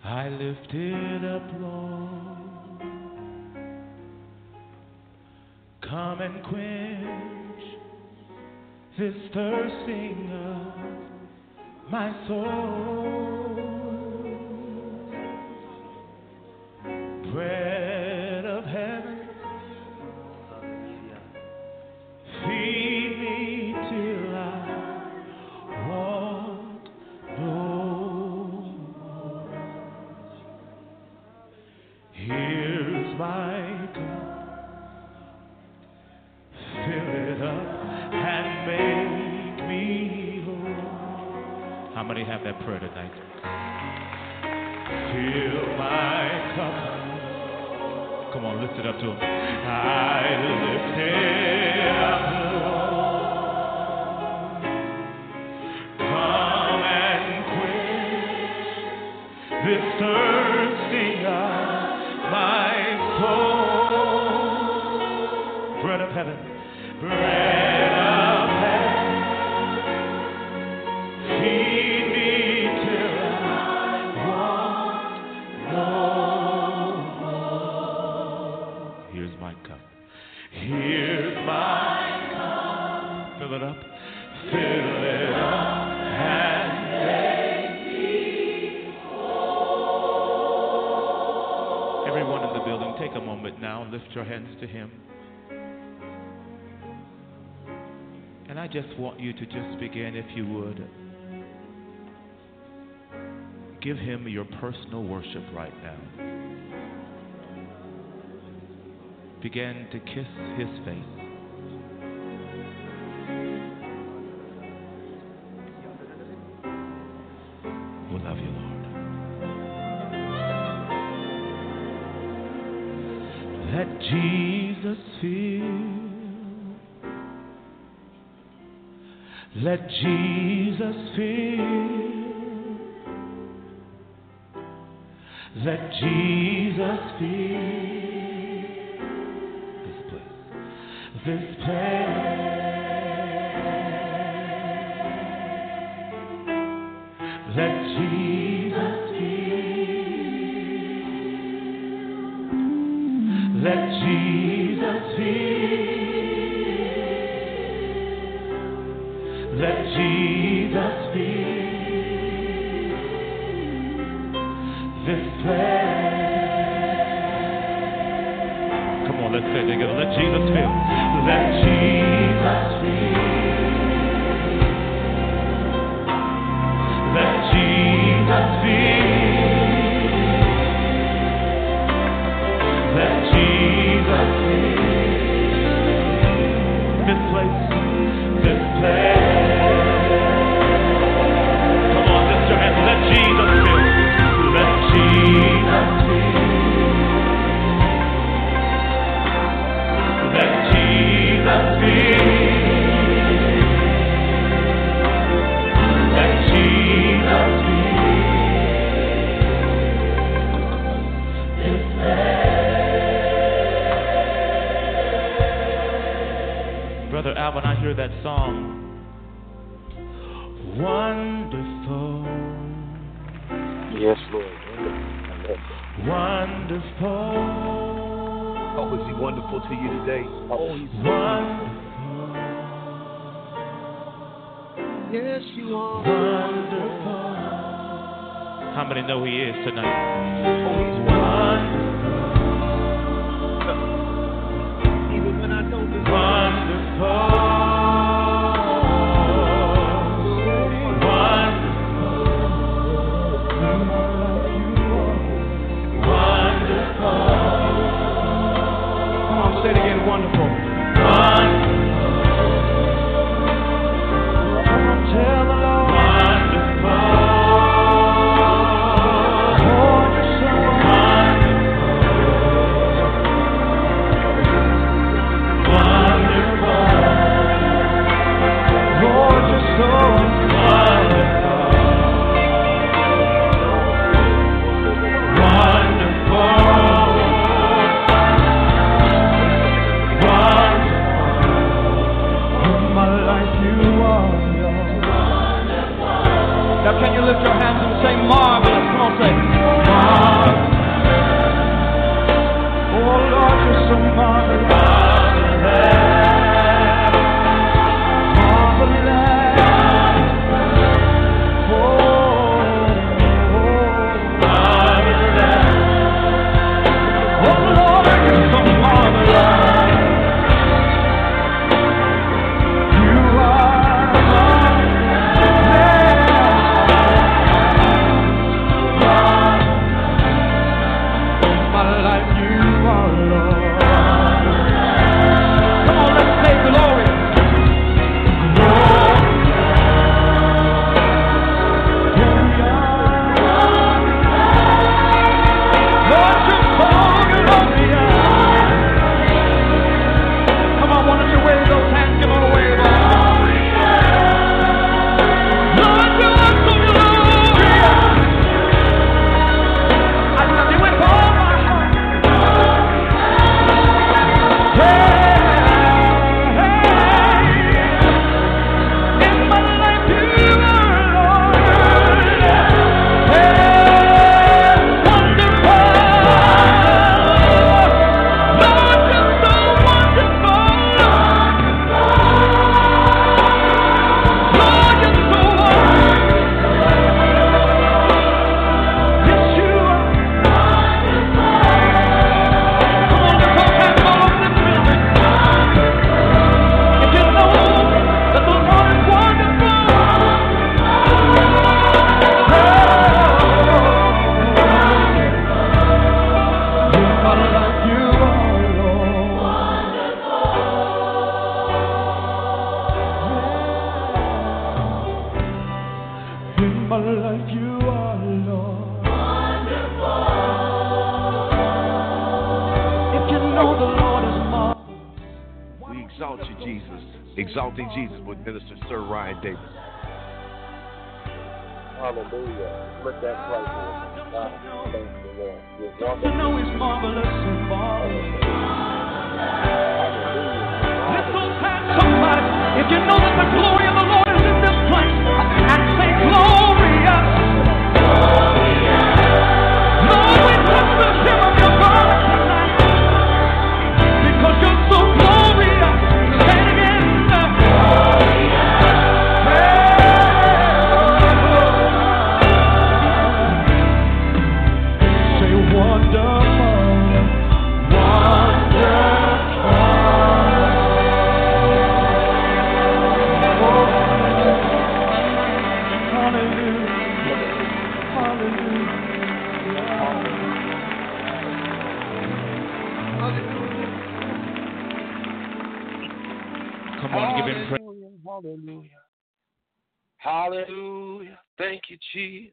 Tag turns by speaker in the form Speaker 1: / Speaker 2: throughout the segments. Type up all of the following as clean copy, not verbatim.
Speaker 1: I lift it up, Lord. Come and quench this thirsting of my soul. Bread of heaven, feed me till I want no more. Here's my cup, fill it up and make me whole. How many have that prayer tonight? Fill my cup. Come on, lift it up to him. I lift it up, Lord. Come and quench this thirsting of my soul. Bread of heaven, bread of heaven, feed me till I want no more. Here's my cup. Here's my cup. Fill it up. Fill it up and make me whole. Everyone in the building, take a moment now. Lift your hands to him. And I just want you to just begin, if you would, give him your personal worship right now. Begin to kiss his face. We love you, Lord. Let Jesus fill. Let Jesus fill. Let Jesus fill this place. Let Jesus fill. Let Jesus fill. Let Jesus fill this place. Come on, let's say it together. Let Jesus fill. Let Jesus fill. Let Jesus fill. Let Jesus fill this place. This place. Come on, lift your hands. Let Jesus fill. Let Jesus fill. Let Jesus fill. Let Jesus fill this place. Brother Alvin, I hear that song. Wonderful.
Speaker 2: Yes, Lord.
Speaker 1: Wonderful.
Speaker 3: Oh, is he wonderful to you today?
Speaker 2: Oh, he's
Speaker 1: wonderful.
Speaker 3: Yes, you are.
Speaker 1: Wonderful. How many know he is tonight?
Speaker 3: Oh, he's
Speaker 1: wonderful.
Speaker 3: Even when I don't deserve
Speaker 1: Wonderful.
Speaker 3: Say it again, wonderful.
Speaker 1: Tell the Lord. Wonderful. Lord, you're so wonderful. Wonderful. Lord, you're so wonderful. Wonderful.
Speaker 3: Now can you lift your hands and say marvelous? Come on, say marvelous.
Speaker 4: exalt you, Jesus. Exalting Jesus with Minister Sir Ryan Davis.
Speaker 2: Hallelujah. Let that play for us. God, thank you, Lord. You're
Speaker 1: To
Speaker 2: wonderful.
Speaker 1: know His marvelous and marvelous.
Speaker 2: Hallelujah.
Speaker 1: Lift those hands, somebody. If you know that the glory of the Lord is in this place, and say glorious. Lord, we touch the hem of your garment tonight, because you're so glorious. Say it again. Say wonderful, Come on, give him praise.
Speaker 2: Hallelujah. Hallelujah. Thank you, Jesus.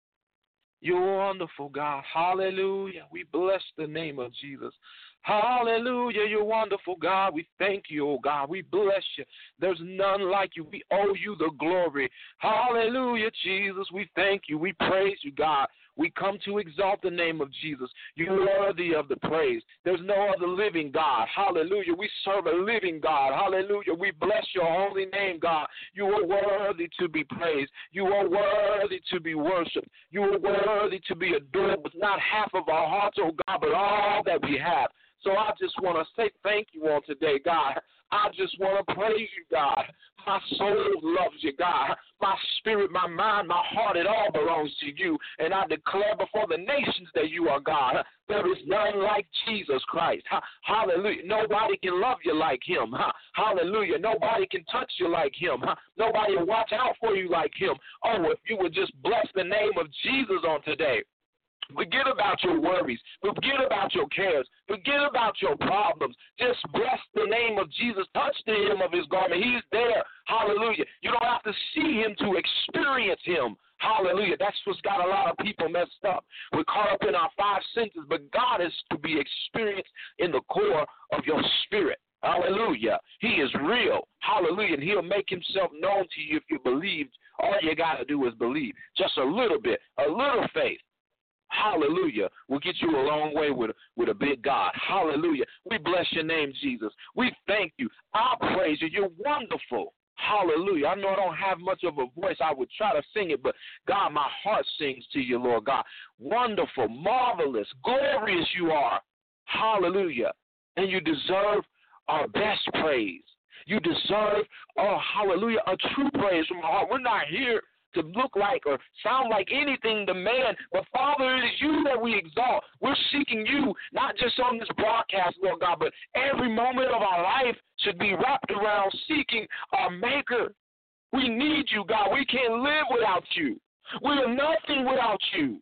Speaker 2: You're wonderful, God. Hallelujah. We bless the name of Jesus. Hallelujah. You're wonderful, God. We thank you, oh God. We bless you. There's none like you. We owe you the glory. Hallelujah, Jesus. We thank you. We praise you, God. We come to exalt the name of Jesus. You're worthy of the praise. There's no other living God. Hallelujah. We serve a living God. Hallelujah. We bless your holy name, God. You are worthy to be praised. You are worthy to be worshiped. You are worthy to be adored with not half of our hearts, oh God, but all that we have. So I just want to say thank you on today, God. I just want to praise you, God. My soul loves you, God. My spirit, my mind, my heart, it all belongs to you. And I declare before the nations that you are God. There is none like Jesus Christ. Hallelujah. Nobody can love you like him. Hallelujah. Nobody can touch you like him. Nobody will watch out for you like him. Oh, if you would just bless the name of Jesus on today. Forget about your worries. Forget about your cares. Forget about your problems. Just bless the name of Jesus. Touch the hem of his garment. He's there. Hallelujah. You don't have to see him to experience him. Hallelujah. That's what's got a lot of people messed up. We're caught up in our five senses, but God is to be experienced in the core of your spirit. Hallelujah. He is real. Hallelujah. And he'll make himself known to you if you believe. All you got to do is believe. Just a little bit, a little faith. Hallelujah. Will get you a long way with a big God. Hallelujah. We bless your name, Jesus. We thank you. I praise you. You're wonderful. Hallelujah. I know I don't have much of a voice. I would try to sing it, but God, my heart sings to you, Lord God. Wonderful, marvelous, glorious you are. Hallelujah. And you deserve our best praise. You deserve, oh, hallelujah, a true praise from our heart. We're not here to look like or sound like anything to man, but Father, it is you that we exalt. We're seeking you, not just on this broadcast, Lord God, but every moment of our life should be wrapped around seeking our Maker. We need you, God. We can't live without you. We are nothing without you.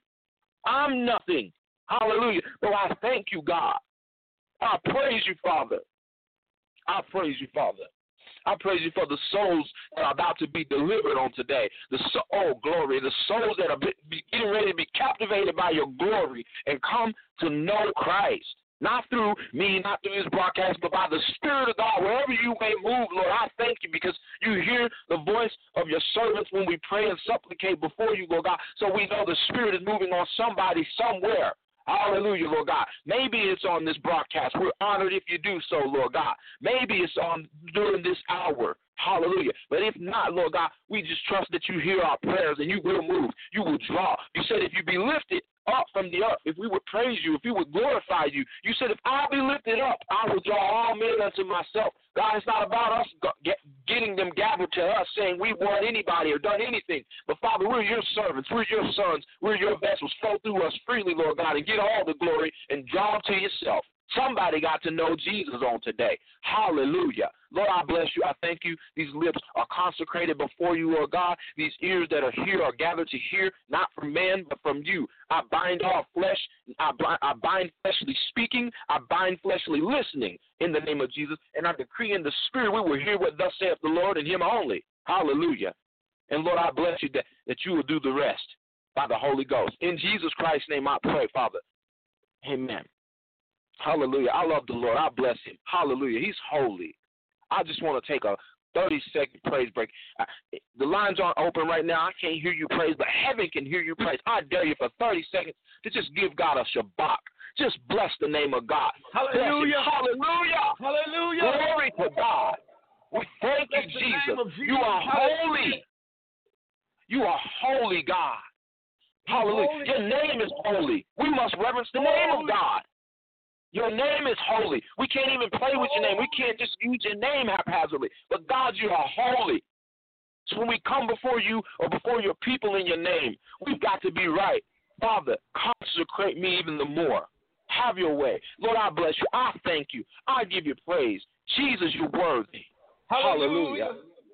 Speaker 2: I'm nothing. Hallelujah. So I thank you, God. I praise you, Father. I praise you, Father. I praise you for the souls that are about to be delivered on today. Oh, glory. The souls that are getting ready to be captivated by your glory and come to know Christ. Not through me, not through this broadcast, but by the Spirit of God. Wherever you may move, Lord, I thank you because you hear the voice of your servants when we pray and supplicate before you, Lord God. So we know the Spirit is moving on somebody somewhere. Hallelujah, Lord God. Maybe it's on this broadcast. We're honored if you do so, Lord God. Maybe it's on during this hour. Hallelujah. But if not, Lord God, we just trust that you hear our prayers and you will move. You will draw. You said if you be lifted up from the earth, if we would praise you, if we would glorify you, you said if I be lifted up, I will draw all men unto myself. God, it's not about us getting them gathered to us saying we want anybody or done anything. But Father, we're your servants. We're your sons. We're your vessels. Flow through us freely, Lord God, and get all the glory and draw them to yourself. Somebody got to know Jesus on today. Hallelujah. Lord, I bless you. I thank you. These lips are consecrated before you, Lord God. These ears that are here are gathered to hear, not from man, but from you. I bind all flesh. I bind fleshly speaking. I bind fleshly listening in the name of Jesus. And I decree in the Spirit we will hear what thus saith the Lord and him only. Hallelujah. And Lord, I bless you that you will do the rest by the Holy Ghost. In Jesus Christ's name I pray, Father. Amen. Hallelujah. I love the Lord. I bless him. Hallelujah. He's holy. I just want to take a 30-second praise break. The lines aren't open right now. I can't hear you praise, but heaven can hear you praise. I dare you for 30 seconds to just give God a shabbat. Just bless the name of God.
Speaker 3: Hallelujah.
Speaker 2: Hallelujah.
Speaker 3: Hallelujah.
Speaker 2: Glory to God. We thank you, Jesus. You are holy. You are holy, God. Hallelujah.
Speaker 3: Holy.
Speaker 2: Your name is holy. We must reverence the name of God. Your name is holy. We can't even play with your name. We can't just use your name haphazardly. But God, you are holy. So when we come before you or before your people in your name, we've got to be right. Father, consecrate me even the more. Have your way. Lord, I bless you. I thank you. I give you praise. Jesus, you're worthy. Hallelujah.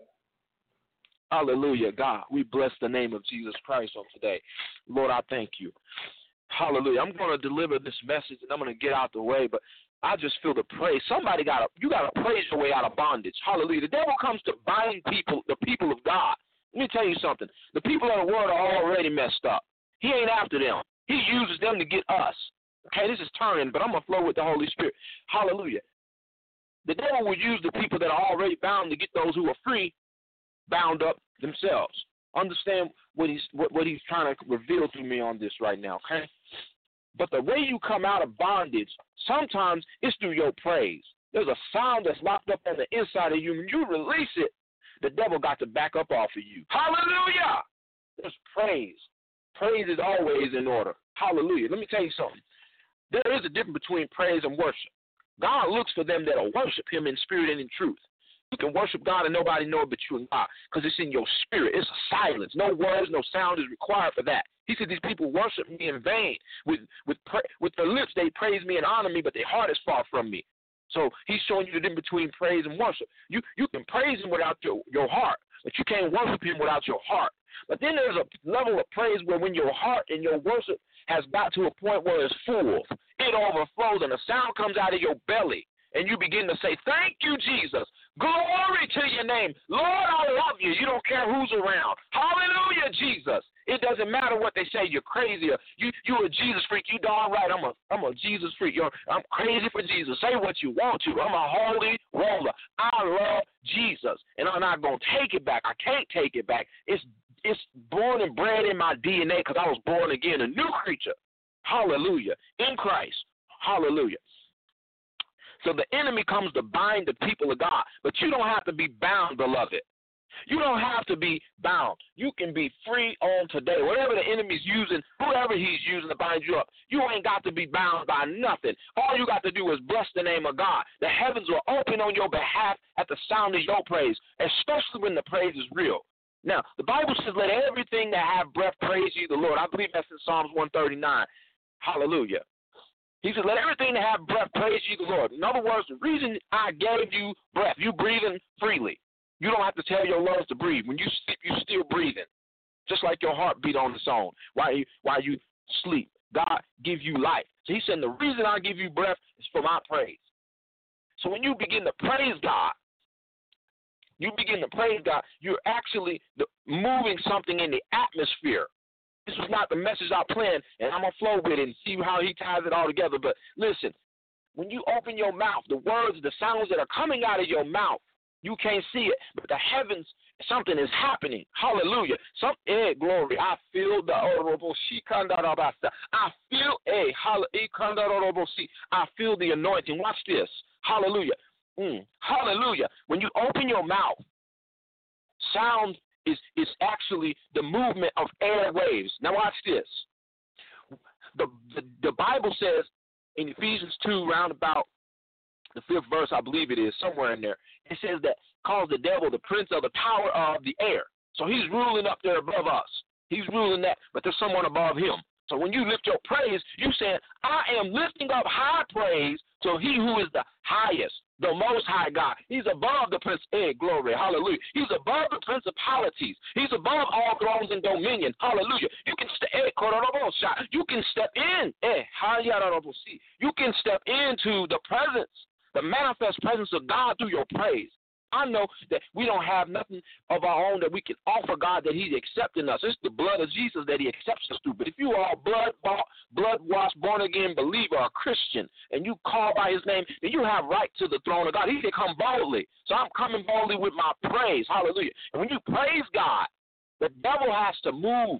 Speaker 2: Hallelujah, God. We bless the name of Jesus Christ on today. Lord, I thank you. Hallelujah. I'm going to deliver this message, and I'm going to get out the way, but I just feel the praise. You got to praise your way out of bondage. Hallelujah. The devil comes to bind people, the people of God. Let me tell you something. The people of the world are already messed up. He ain't after them. He uses them to get us. Okay, this is turning, but I'm going to flow with the Holy Spirit. Hallelujah. The devil will use the people that are already bound to get those who are free bound up themselves. Understand what he's trying to reveal to me on this right now, okay? But the way you come out of bondage, sometimes it's through your praise. There's a sound that's locked up on the inside of you. When you release it, the devil got to back up off of you. Hallelujah! There's praise. Praise is always in order. Hallelujah. Let me tell you something. There is a difference between praise and worship. God looks for them that will worship him in spirit and in truth. You can worship God and nobody know it but you and God because it's in your spirit. It's a silence. No words, no sound is required for that. He said these people worship me in vain. With their lips they praise me and honor me, but their heart is far from me. So he's showing you the difference between praise and worship. You can praise him without your heart, but you can't worship him without your heart. But then there's a level of praise where when your heart and your worship has got to a point where it's full, it overflows and a sound comes out of your belly. And you begin to say, thank you, Jesus. Glory to your name. Lord, I love you. You don't care who's around. Hallelujah, Jesus. It doesn't matter what they say. You're crazy. You're a Jesus freak. You darn right. I'm a Jesus freak. I'm crazy for Jesus. Say what you want to. I'm a holy roller. I love Jesus. And I'm not going to take it back. I can't take it back. It's born and bred in my DNA because I was born again, a new creature. Hallelujah. In Christ. Hallelujah. So the enemy comes to bind the people of God. But you don't have to be bound, beloved. You don't have to be bound. You can be free on today. Whatever the enemy's using, whoever he's using to bind you up, you ain't got to be bound by nothing. All you got to do is bless the name of God. The heavens will open on your behalf at the sound of your praise, especially when the praise is real. Now, the Bible says, let everything that have breath praise ye the Lord. I believe that's in Psalms 139. Hallelujah. He said, let everything that have breath praise ye the Lord. In other words, the reason I gave you breath, you breathing freely. You don't have to tell your lungs to breathe. When you sleep, you're still breathing, just like your heart beat on its own while you sleep. God gives you life. So he said, the reason I give you breath is for my praise. So when you begin to praise God, you're actually moving something in the atmosphere. This was not the message I planned, and I'm going to flow with it and see how he ties it all together. But listen, when you open your mouth, the words, the sounds that are coming out of your mouth, you can't see it, but the heavens, something is happening. Hallelujah. Glory. I feel the I feel the anointing. Watch this. Hallelujah. Hallelujah. When you open your mouth, sound is actually the movement of air waves. Now watch this. The Bible says in Ephesians 2, round about the 5th verse, I believe it is, somewhere in there, it says that calls the devil the prince of the power of the air. So he's ruling up there above us. He's ruling that, but there's someone above him. So when you lift your praise, you saying, I am lifting up high praise to he who is the highest, the most high God. He's above the prince. Glory. Hallelujah. He's above the principalities. He's above all thrones and dominion. Hallelujah. You can you can step in. You can step into the presence, the manifest presence of God through your praise. I know that we don't have nothing of our own that we can offer God that he's accepting us. It's the blood of Jesus that he accepts us through. But if you are blood-washed, born-again believer, a Christian, and you call by his name, then you have right to the throne of God. He said, come boldly. So I'm coming boldly with my praise. Hallelujah. And when you praise God, the devil has to move.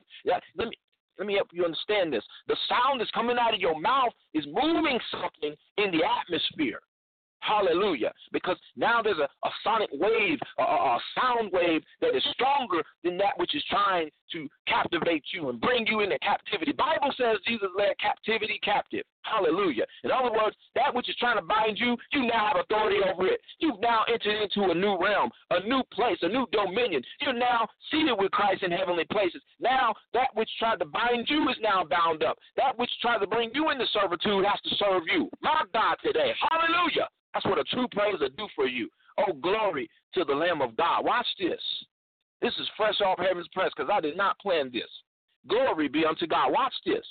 Speaker 2: Let me help you understand this. The sound that's coming out of your mouth is moving something in the atmosphere. Hallelujah. Because now there's a sonic wave, a sound wave that is stronger than that which is trying to captivate you and bring you into captivity. Bible says Jesus led captivity captive. Hallelujah. In other words, that which is trying to bind you, you now have authority over it. You've now entered into a new realm, a new place, a new dominion. You're now seated with Christ in heavenly places. Now that which tried to bind you is now bound up. That which tried to bring you into servitude has to serve you. My God today. Hallelujah. That's what a true praise will do for you. Oh, glory to the Lamb of God. Watch this. This is fresh off heaven's press because I did not plan this. Glory be unto God. Watch this.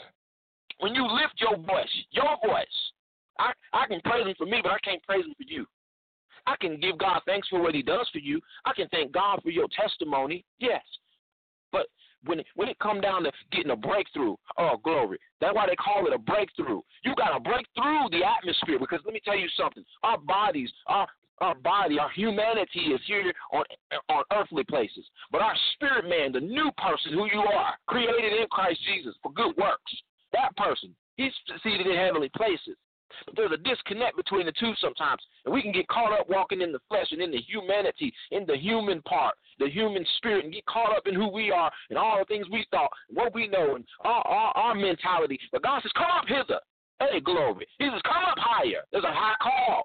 Speaker 2: When you lift your voice, I can praise him for me, but I can't praise him for you. I can give God thanks for what he does for you. I can thank God for your testimony, yes. But when it come down to getting a breakthrough, oh, glory. That's why they call it a breakthrough. You got to break through the atmosphere because let me tell you something. Our bodies, our body, our humanity is here on earthly places. But our spirit man, the new person who you are, created in Christ Jesus for good works, that person, he's seated in heavenly places. But there's a disconnect between the two sometimes, and we can get caught up walking in the flesh and in the humanity, in the human part, the human spirit, and get caught up in who we are and all the things we thought, what we know, and our mentality. But God says, come up hither. Hey, glory. He says, come up higher. There's a high call.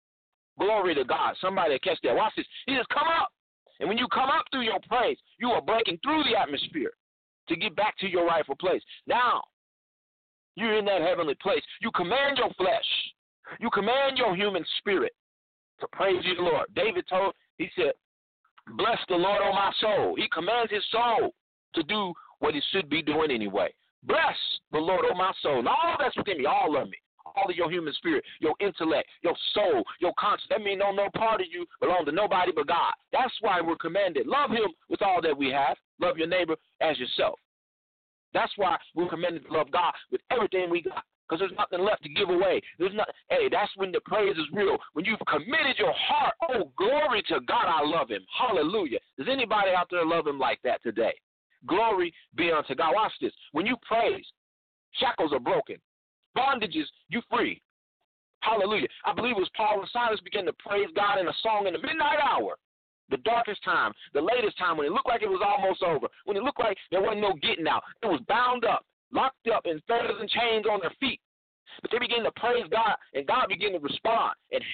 Speaker 2: Glory to God. Somebody catch that. Watch this. He says, come up. And when you come up through your praise, you are breaking through the atmosphere to get back to your rightful place. Now, you're in that heavenly place. You command your flesh. You command your human spirit to praise you, Lord. David he said, bless the Lord, O my soul. He commands his soul to do what it should be doing anyway. Bless the Lord, O my soul. And all that's within me, all of me, all of your human spirit, your intellect, your soul, your conscience. That means no part of you belong to nobody but God. That's why we're commanded. Love him with all that we have. Love your neighbor as yourself. That's why we're commanded to love God with everything we got, because there's nothing left to give away. That's when the praise is real. When you've committed your heart, oh, glory to God, I love him. Hallelujah. Does anybody out there love him like that today? Glory be unto God. Watch this. When you praise, shackles are broken. Bondages, you free. Hallelujah. I believe it was Paul and Silas began to praise God in a song in the midnight hour. The darkest time, the latest time, when it looked like it was almost over, when it looked like there wasn't no getting out. It was bound up, locked up in fetters and chains on their feet. But they began to praise God, and God began to respond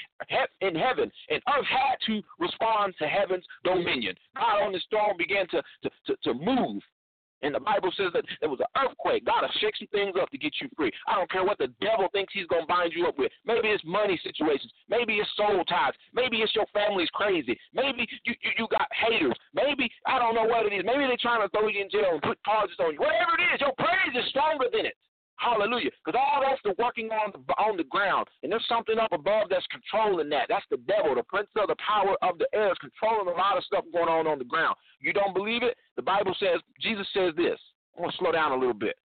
Speaker 2: in heaven. And earth had to respond to heaven's dominion. God on his throne began to move. And the Bible says that there was an earthquake. God will shake some things up to get you free. I don't care what the devil thinks he's going to bind you up with. Maybe it's money situations. Maybe it's soul ties. Maybe it's your family's crazy. Maybe you got haters. Maybe, I don't know what it is. Maybe they're trying to throw you in jail and put charges on you. Whatever it is, your praise is stronger than it. Hallelujah. Because all that's the working on the ground. And there's something up above that's controlling that. That's the devil, the prince of the power of the air is controlling a lot of stuff going on the ground. You don't believe it? The Bible says, Jesus says this. I'm going to slow down a little bit.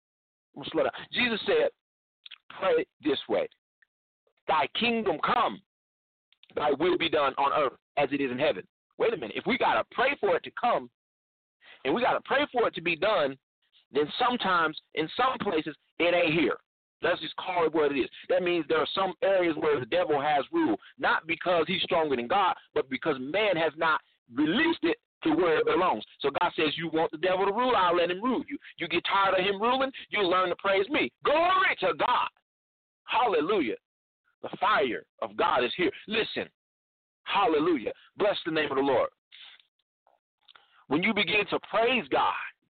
Speaker 2: Jesus said, pray this way. Thy kingdom come, thy will be done on earth as it is in heaven. Wait a minute. If we got to pray for it to come and we got to pray for it to be done, then sometimes in some places it ain't here. Let's just call it what it is. That means there are some areas where the devil has rule, not because he's stronger than God, but because man has not released it to where it belongs. So God says, you want the devil to rule, I'll let him rule you. You get tired of him ruling, you learn to praise me. Glory to God. Hallelujah. The fire of God is here. Listen. Hallelujah. Bless the name of the Lord. When you begin to praise God,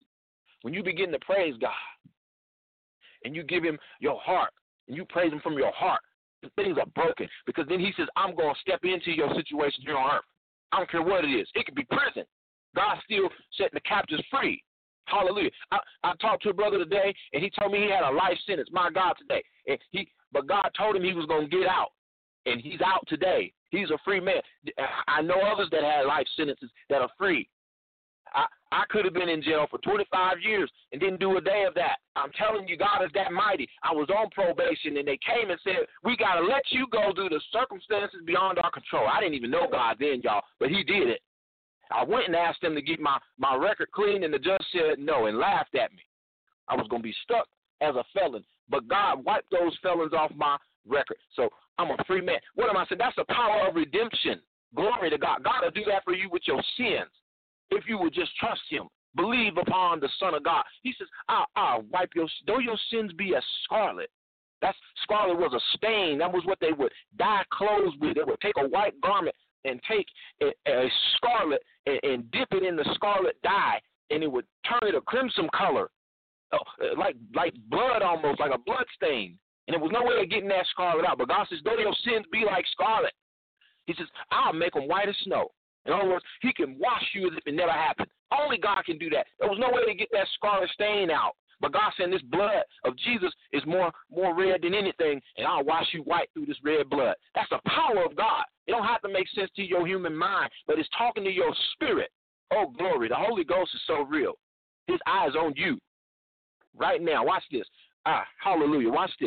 Speaker 2: and you give him your heart, and you praise him from your heart, things are broken. Because then he says, I'm going to step into your situation here on earth. I don't care what it is. It could be prison. God's still setting the captives free. Hallelujah. I talked to a brother today, and he told me he had a life sentence. My God, today. But God told him he was going to get out, and he's out today. He's a free man. I know others that had life sentences that are free. I could have been in jail for 25 years and didn't do a day of that. I'm telling you, God is that mighty. I was on probation, and they came and said, we got to let you go due to circumstances beyond our control. I didn't even know God then, y'all, but he did it. I went and asked him to get my record clean, and the judge said no and laughed at me. I was going to be stuck as a felon, but God wiped those felons off my record. So I'm a free man. What am I saying? That's the power of redemption. Glory to God. God will do that for you with your sins if you would just trust him. Believe upon the Son of God. He says, I'll wipe though your sins be as scarlet. Scarlet was a stain. That was what they would dye clothes with. They would take a white garment and take a scarlet and dip it in the scarlet dye, and it would turn it a crimson color, like blood almost, like a blood stain. And there was no way of getting that scarlet out. But God says, though your sins be like scarlet, he says, I'll make them white as snow. In other words, he can wash you as if it never happened. Only God can do that. There was no way to get that scarlet stain out. But God said this blood of Jesus is more red than anything, and I'll wash you white through this red blood. That's the power of God. It don't have to make sense to your human mind, but it's talking to your spirit. Oh, glory. The Holy Ghost is so real. His eye is on you right now. Watch this. Hallelujah. Watch this.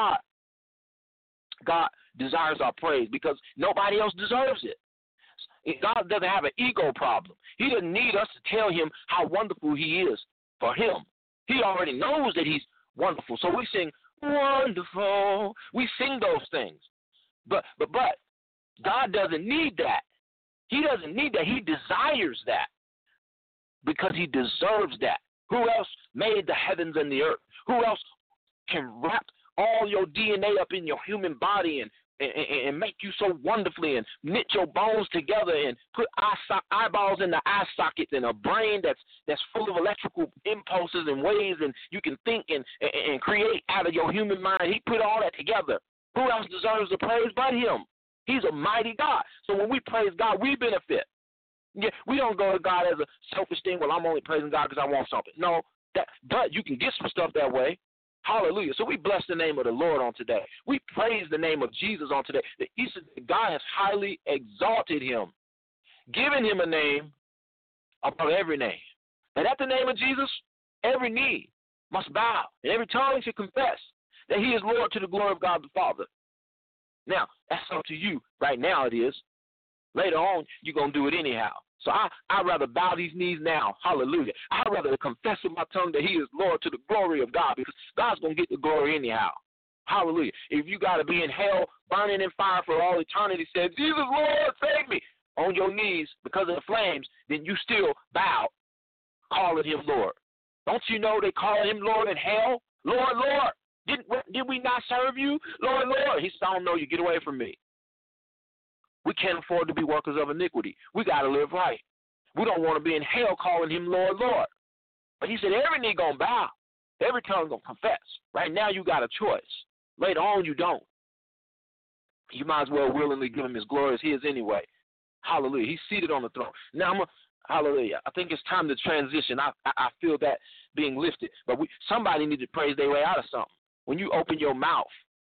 Speaker 2: God desires our praise because nobody else deserves it. God doesn't have an ego problem. He doesn't need us to tell him how wonderful he is for him. He already knows that he's wonderful. So we sing, wonderful. We sing those things. But God doesn't need that. He doesn't need that. He desires that because he deserves that. Who else made the heavens and the earth? Who else can wrap all your DNA up in your human body and make you so wonderfully and knit your bones together and put eyeballs in the eye sockets and a brain that's full of electrical impulses and waves, and you can think and create out of your human mind. He put all that together. Who else deserves the praise but him? He's a mighty God. So when we praise God, we benefit. Yeah, we don't go to God as a selfish thing. Well, I'm only praising God because I want something. No, but you can get some stuff that way. Hallelujah. So we bless the name of the Lord on today. We praise the name of Jesus on today. He said God has highly exalted him, given him a name above every name. And at the name of Jesus, every knee must bow, and every tongue should confess that he is Lord to the glory of God the Father. Now, that's up to you. Right now it is. Later on, you're going to do it anyhow. So I'd rather bow these knees now. Hallelujah. I'd rather confess with my tongue that he is Lord to the glory of God, because God's going to get the glory anyhow. Hallelujah. If you got to be in hell, burning in fire for all eternity, say, Jesus, Lord, save me, on your knees because of the flames, then you still bow, calling him Lord. Don't you know they call him Lord in hell? Lord, Lord. Did we not serve you? Lord, Lord. He said, I don't know you. Get away from me. We can't afford to be workers of iniquity. We got to live right. We don't want to be in hell calling him Lord, Lord. But he said every knee going to bow. Every tongue going to confess. Right now you got a choice. Later on you don't. You might as well willingly give him his glory as his anyway. Hallelujah. He's seated on the throne. Now, hallelujah. I think it's time to transition. I feel that being lifted. But somebody needs to praise their way out of something. When you open your mouth,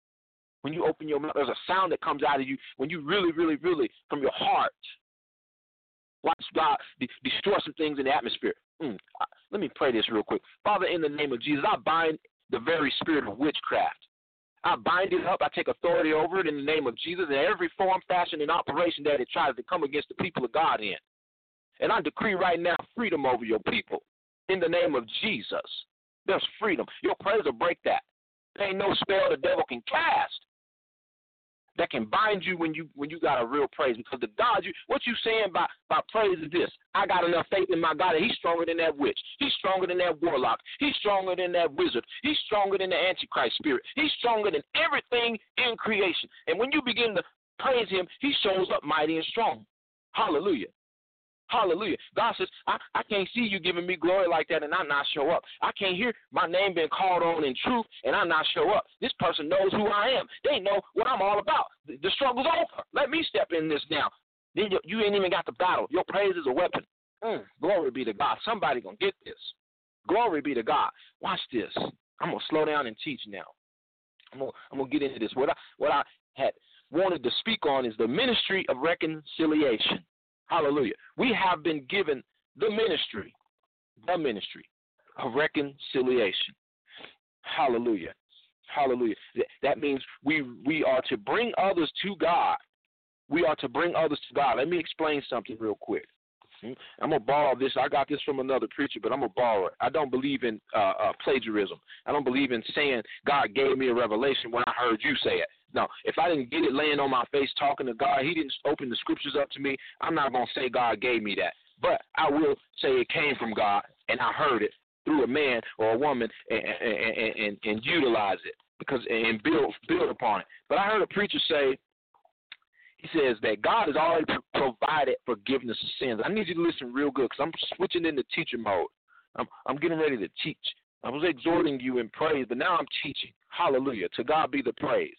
Speaker 2: there's a sound that comes out of you when you really, really, really, from your heart, watch God destroy some things in the atmosphere. Let me pray this real quick. Father, in the name of Jesus, I bind the very spirit of witchcraft. I bind it up. I take authority over it in the name of Jesus and every form, fashion, and operation that it tries to come against the people of God in. And I decree right now freedom over your people in the name of Jesus. There's freedom. Your prayers will break that. There ain't no spell the devil can cast that can bind you when you got a real praise. Because the God, what you saying by praise is this: I got enough faith in my God that he's stronger than that witch. He's stronger than that warlock. He's stronger than that wizard. He's stronger than the Antichrist spirit. He's stronger than everything in creation. And when you begin to praise him, he shows up mighty and strong. Hallelujah. Hallelujah. God says, I can't see you giving me glory like that and I not show up. I can't hear my name being called on in truth and I not show up. This person knows who I am. They know what I'm all about. The struggle's over. Let me step in this now. Then you ain't even got the battle. Your praise is a weapon. Glory be to God. Somebody going to get this. Glory be to God. Watch this. I'm going to slow down and teach now. I'm going to get into this. What I had wanted to speak on is the ministry of reconciliation. Hallelujah. We have been given the ministry of reconciliation. Hallelujah. Hallelujah. That means we are to bring others to God. We are to bring others to God. Let me explain something real quick. I'm going to borrow this. I got this from another preacher, but I'm going to borrow it. I don't believe in plagiarism. I don't believe in saying God gave me a revelation when I heard you say it. No, if I didn't get it laying on my face talking to God, he didn't open the scriptures up to me, I'm not going to say God gave me that. But I will say it came from God, and I heard it through a man or a woman and utilize it and build upon it. But I heard a preacher say, he says that God has already provided forgiveness of sins. I need you to listen real good because I'm switching into teacher mode. I'm getting ready to teach. I was exhorting you in praise, but now I'm teaching. Hallelujah. To God be the praise.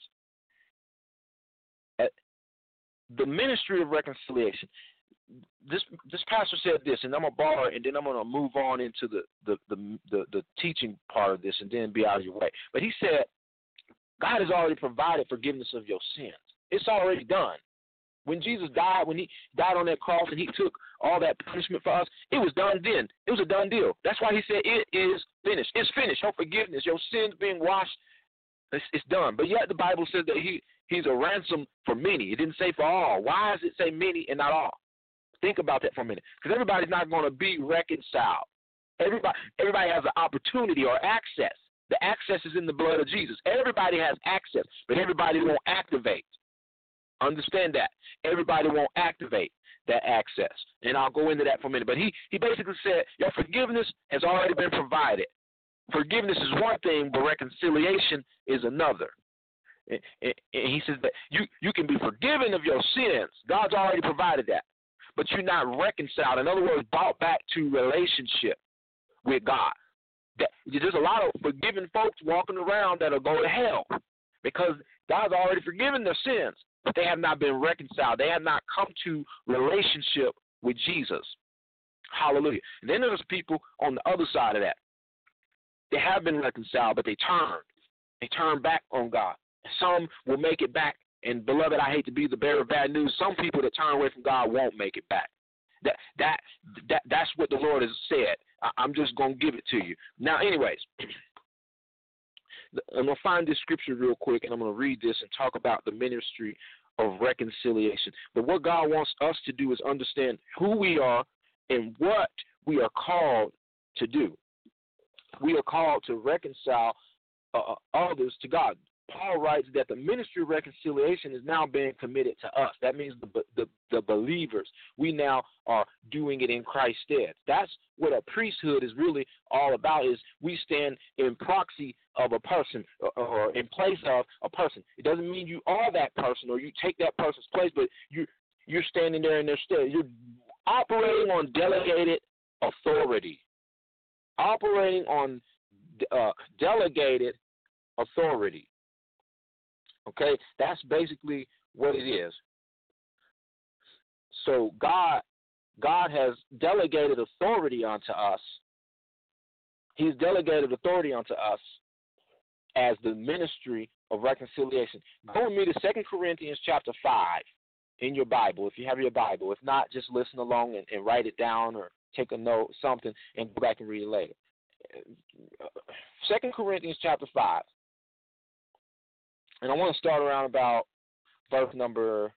Speaker 2: The ministry of reconciliation. This pastor said this, and I'm going to borrow it, and then I'm going to move on into the teaching part of this and then be out of your way. But he said, God has already provided forgiveness of your sins. It's already done. When Jesus died, when he died on that cross and he took all that punishment for us, it was done then. It was a done deal. That's why he said it is finished. It's finished. Your forgiveness, your sins being washed, it's done. But yet the Bible says that he's a ransom for many. It didn't say for all. Why does it say many and not all? Think about that for a minute. Because everybody's not going to be reconciled. Everybody has an opportunity or access. The access is in the blood of Jesus. Everybody has access, but everybody won't activate. Understand that. Everybody won't activate that access. And I'll go into that for a minute. But he basically said, your forgiveness has already been provided. Forgiveness is one thing, but reconciliation is another. And he says that you can be forgiven of your sins. God's already provided that. But you're not reconciled. In other words, brought back to relationship with God. There's a lot of forgiven folks walking around that'll go to hell because God's already forgiven their sins, but they have not been reconciled. They have not come to relationship with Jesus. Hallelujah. And then there's people on the other side of that. They have been reconciled, but they turned. They turned back on God. Some will make it back. And, beloved, I hate to be the bearer of bad news. Some people that turn away from God won't make it back. That's what the Lord has said. I'm just going to give it to you. Now, anyways, I'm going to find this scripture real quick, and I'm going to read this and talk about the ministry of reconciliation. But what God wants us to do is understand who we are and what we are called to do. We are called to reconcile others to God. Paul writes that the ministry of reconciliation is now being committed to us. That means the believers. We now are doing it in Christ's stead. That's what a priesthood is really all about, is we stand in proxy of a person or in place of a person. It doesn't mean you are that person or you take that person's place, but you're standing there in their stead. You're operating on delegated authority. Operating on delegated authority. Okay, that's basically what it is. So God has delegated authority unto us. He's delegated authority unto us as the ministry of reconciliation. Go with me to 2 Corinthians chapter 5 in your Bible, if you have your Bible. If not, just listen along and write it down or take a note, something, and go back and read it later. 2 Corinthians chapter 5. And I want to start around about verse number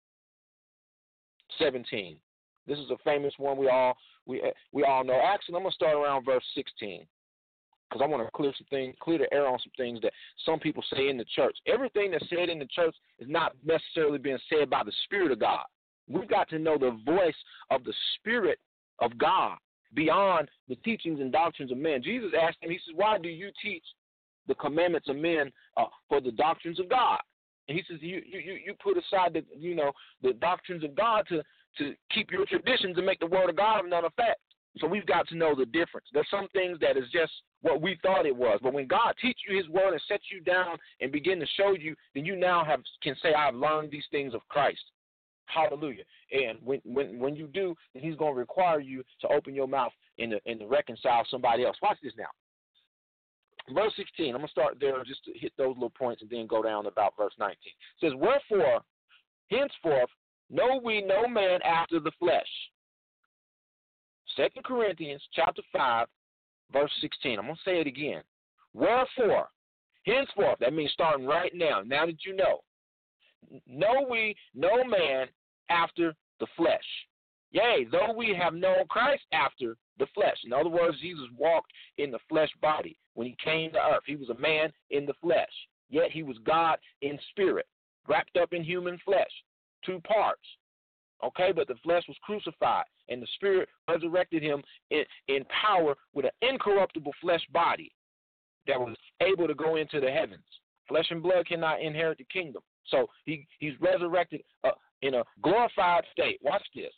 Speaker 2: 17. This is a famous one we all know. Actually, I'm going to start around verse 16 because I want to clear the air on some things that some people say in the church. Everything that's said in the church is not necessarily being said by the Spirit of God. We've got to know the voice of the Spirit of God beyond the teachings and doctrines of men. Jesus asked him, he says, why do you teach the commandments of men for the doctrines of God? And he says, you put aside the doctrines of God to keep your traditions and make the word of God of none effect. So we've got to know the difference. There's some things that is just what we thought it was. But when God teaches you his word and sets you down and begin to show you, then you now can say, I've learned these things of Christ. Hallelujah. And when you do, then he's going to require you to open your mouth and to reconcile somebody else. Watch this now. Verse 16, I'm going to start there just to hit those little points and then go down to about verse 19. It says, wherefore, henceforth, know we no man after the flesh. 2 Corinthians chapter 5, verse 16. I'm going to say it again. Wherefore, henceforth, that means starting right now, now that you know we no man after the flesh. Yea, though we have known Christ after the flesh. In other words, Jesus walked in the flesh body when he came to earth. He was a man in the flesh, yet he was God in spirit, wrapped up in human flesh, two parts. Okay, but the flesh was crucified, and the spirit resurrected him in power with an incorruptible flesh body that was able to go into the heavens. Flesh and blood cannot inherit the kingdom. So he's resurrected in a glorified state. Watch this.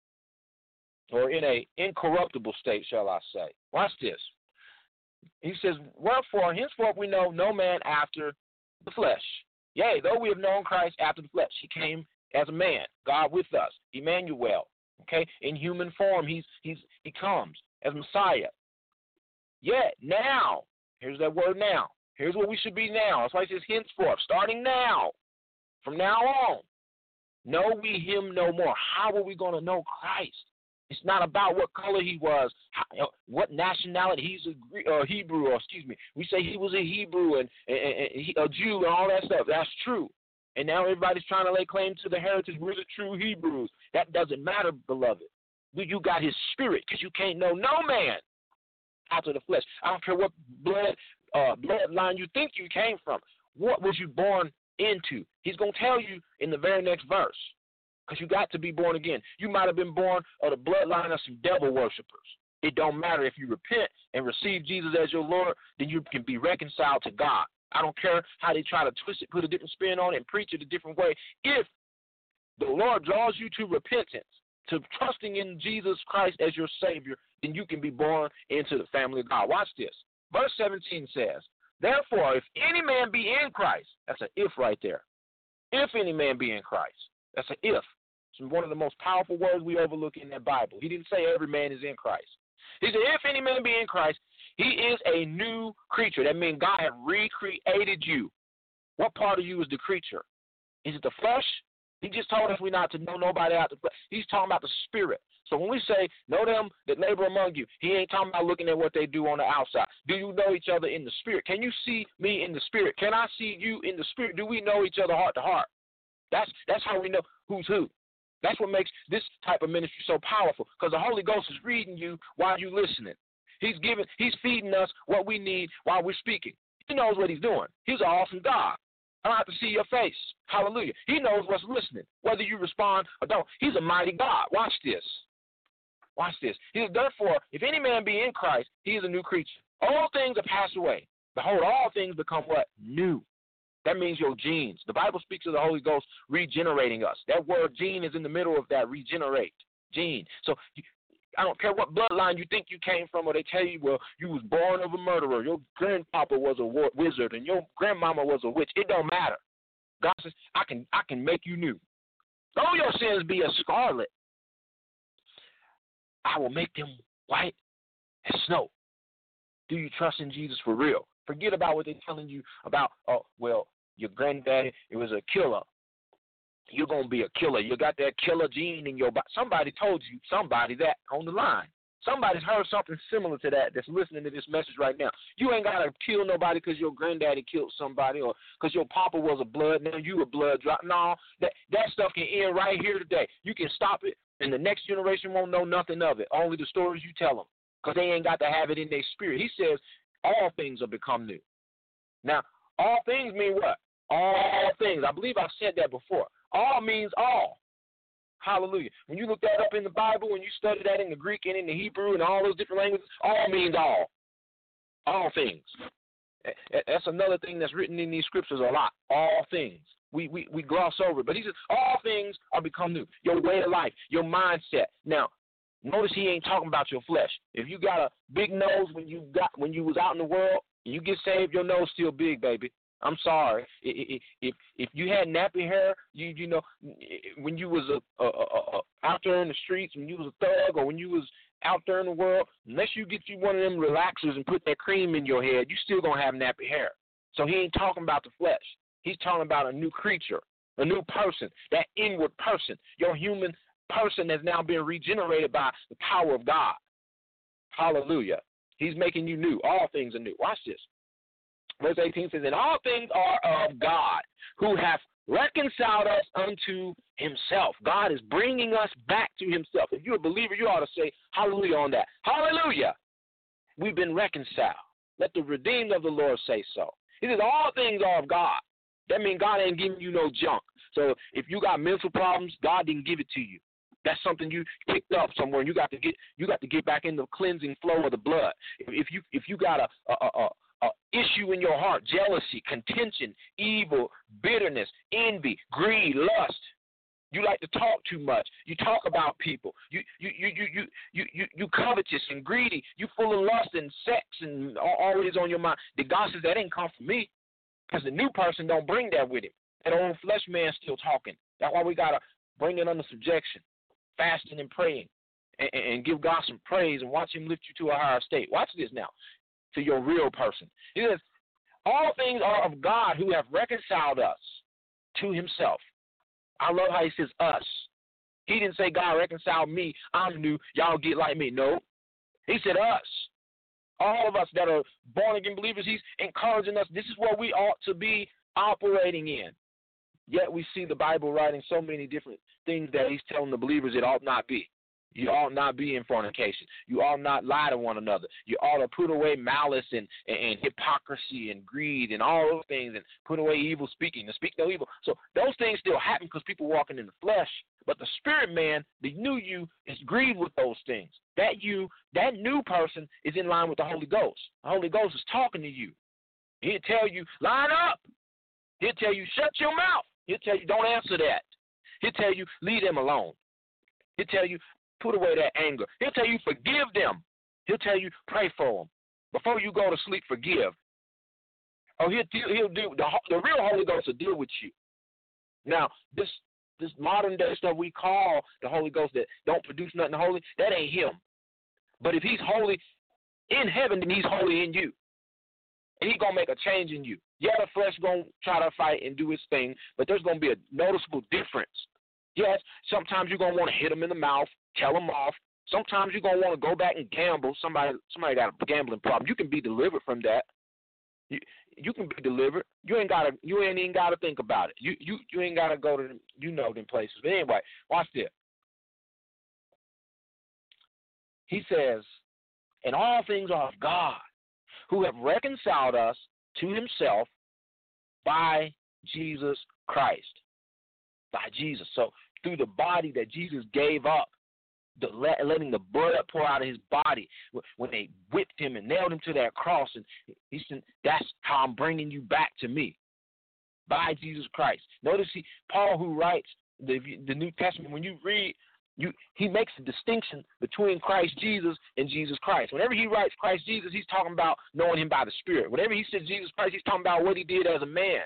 Speaker 2: Or in a incorruptible state, shall I say. Watch this. He says, wherefore, henceforth we know no man after the flesh. Yea, though we have known Christ after the flesh, he came as a man, God with us, Emmanuel. Okay, in human form, he comes as Messiah. Yet now, here's that word now. Here's what we should be now. That's why he says henceforth, starting now, from now on. Know we him no more. How are we going to know Christ? It's not about what color he was, what nationality. He's a Hebrew, or excuse me. We say he was a Hebrew and a Jew and all that stuff. That's true. And now everybody's trying to lay claim to the heritage. We're the true Hebrews. That doesn't matter, beloved. You got his spirit, because you can't know no man after the flesh. I don't care what bloodline you think you came from. What was you born into? He's going to tell you in the very next verse. Because you got to be born again. You might have been born of the bloodline of some devil worshipers. It don't matter. If you repent and receive Jesus as your Lord, then you can be reconciled to God. I don't care how they try to twist it, put a different spin on it, and preach it a different way. If the Lord draws you to repentance, to trusting in Jesus Christ as your Savior, then you can be born into the family of God. Watch this. Verse 17 says, therefore, if any man be in Christ, that's an if right there. If any man be in Christ, that's an if. It's one of the most powerful words we overlook in that Bible. He didn't say every man is in Christ. He said, if any man be in Christ, he is a new creature. That means God has recreated you. What part of you is the creature? Is it the flesh? He just told us we're not to know nobody out the flesh. He's talking about the spirit. So when we say, know them that labor among you, he ain't talking about looking at what they do on the outside. Do you know each other in the spirit? Can you see me in the spirit? Can I see you in the spirit? Do we know each other heart to heart? That's how we know who's who. That's what makes this type of ministry so powerful, because the Holy Ghost is reading you while you're listening. He's feeding us what we need while we're speaking. He knows what he's doing. He's an awesome God. I don't have to see your face. Hallelujah. He knows what's listening, whether you respond or don't. He's a mighty God. Watch this. Watch this. He says, therefore, if any man be in Christ, he is a new creature. All things are passed away. Behold, all things become what? New. That means your genes. The Bible speaks of the Holy Ghost regenerating us. That word gene is in the middle of that, regenerate, gene. So I don't care what bloodline you think you came from, or they tell you, well, you was born of a murderer, your grandpapa was a wizard, and your grandmama was a witch. It don't matter. God says, I can make you new. Though your sins be as scarlet, I will make them white as snow. Do you trust in Jesus for real? Forget about what they're telling you about, oh, well, your granddaddy, it was a killer. You're going to be a killer. You got that killer gene in your body. Somebody told you, somebody that on the line. Somebody's heard something similar to that that's listening to this message right now. You ain't got to kill nobody because your granddaddy killed somebody, or because your papa was a blood, now you a blood drop. No, that stuff can end right here today. You can stop it, and the next generation won't know nothing of it, only the stories you tell them, because they ain't got to have it in their spirit. He says all things have become new. Now, all things mean what? All things. I believe I've said that before. All means all. Hallelujah. When you look that up in the Bible, when you study that in the Greek and in the Hebrew and all those different languages, all means all. All things. That's another thing that's written in these scriptures a lot. All things. We gloss over it. But he says all things are become new. Your way of life, your mindset. Now, notice he ain't talking about your flesh. If you got a big nose when you was out in the world and you get saved, your nose still big, baby. I'm sorry. If you had nappy hair, you know, when you was out there in the streets, when you was a thug, or when you was out there in the world, unless you get you one of them relaxers and put that cream in your head, you still gonna have nappy hair. So he ain't talking about the flesh. He's talking about a new creature, a new person, that inward person, your human person that's now been regenerated by the power of God. Hallelujah. He's making you new. All things are new. Watch this. Verse 18 says, and all things are of God, who hath reconciled us unto himself. God is bringing us back to himself. If you're a believer, you ought to say hallelujah on that. Hallelujah. We've been reconciled. Let the redeemed of the Lord say so. He says all things are of God. That means God ain't giving you no junk. So if you got mental problems, God didn't give it to you. That's something you picked up somewhere, and you got to get back in the cleansing flow of the blood. If you got a issue in your heart, jealousy, contention, evil, bitterness, envy, greed, lust. You like to talk too much. You talk about people. You covetous and greedy. You full of lust and sex and always on your mind. The God says that ain't come from me, because the new person don't bring that with him. That old flesh man's still talking. That's why we gotta bring it under subjection, fasting and praying, and give God some praise and watch him lift you to a higher state. Watch this now, to your real person. He says, all things are of God, who have reconciled us to himself. I love how he says us. He didn't say God reconciled me, I'm new, y'all get like me. No. He said us. All of us that are born-again believers, he's encouraging us. This is what we ought to be operating in. Yet we see the Bible writing so many different things that he's telling the believers it ought not be. You ought not be in fornication. You ought not lie to one another. You ought to put away malice and hypocrisy and greed and all those things, and put away evil speaking and speak no evil. So those things still happen because people walking in the flesh. But the spirit man, the new you, is grieved with those things. That new person is in line with the Holy Ghost. The Holy Ghost is talking to you. He'll tell you, line up. He'll tell you, shut your mouth. He'll tell you, don't answer that. He'll tell you, leave them alone. He'll tell you, put away that anger. He'll tell you, forgive them. He'll tell you, pray for them. Before you go to sleep, forgive. Oh, he'll do the real Holy Ghost will deal with you. Now, this modern day stuff we call the Holy Ghost that don't produce nothing holy, that ain't him. But if he's holy in heaven, then he's holy in you. And he's going to make a change in you. Yeah, the flesh going to try to fight and do its thing, but there's going to be a noticeable difference. Yes, sometimes you're going to want to hit them in the mouth, tell them off. Sometimes you're going to want to go back and gamble. Somebody got a gambling problem. You can be delivered from that. You can be delivered. You ain't even got to think about it. You ain't got to go to them places. But anyway, watch this. He says, and all things are of God, who have reconciled us to himself by Jesus Christ. By Jesus. So through the body that Jesus gave up, letting the blood pour out of his body when they whipped him and nailed him to that cross, and he said, that's how I'm bringing you back to me, by Jesus Christ. Notice Paul, who writes the New Testament, when you read, he makes a distinction between Christ Jesus and Jesus Christ. Whenever he writes Christ Jesus, he's talking about knowing him by the Spirit. Whenever he says Jesus Christ, he's talking about what he did as a man,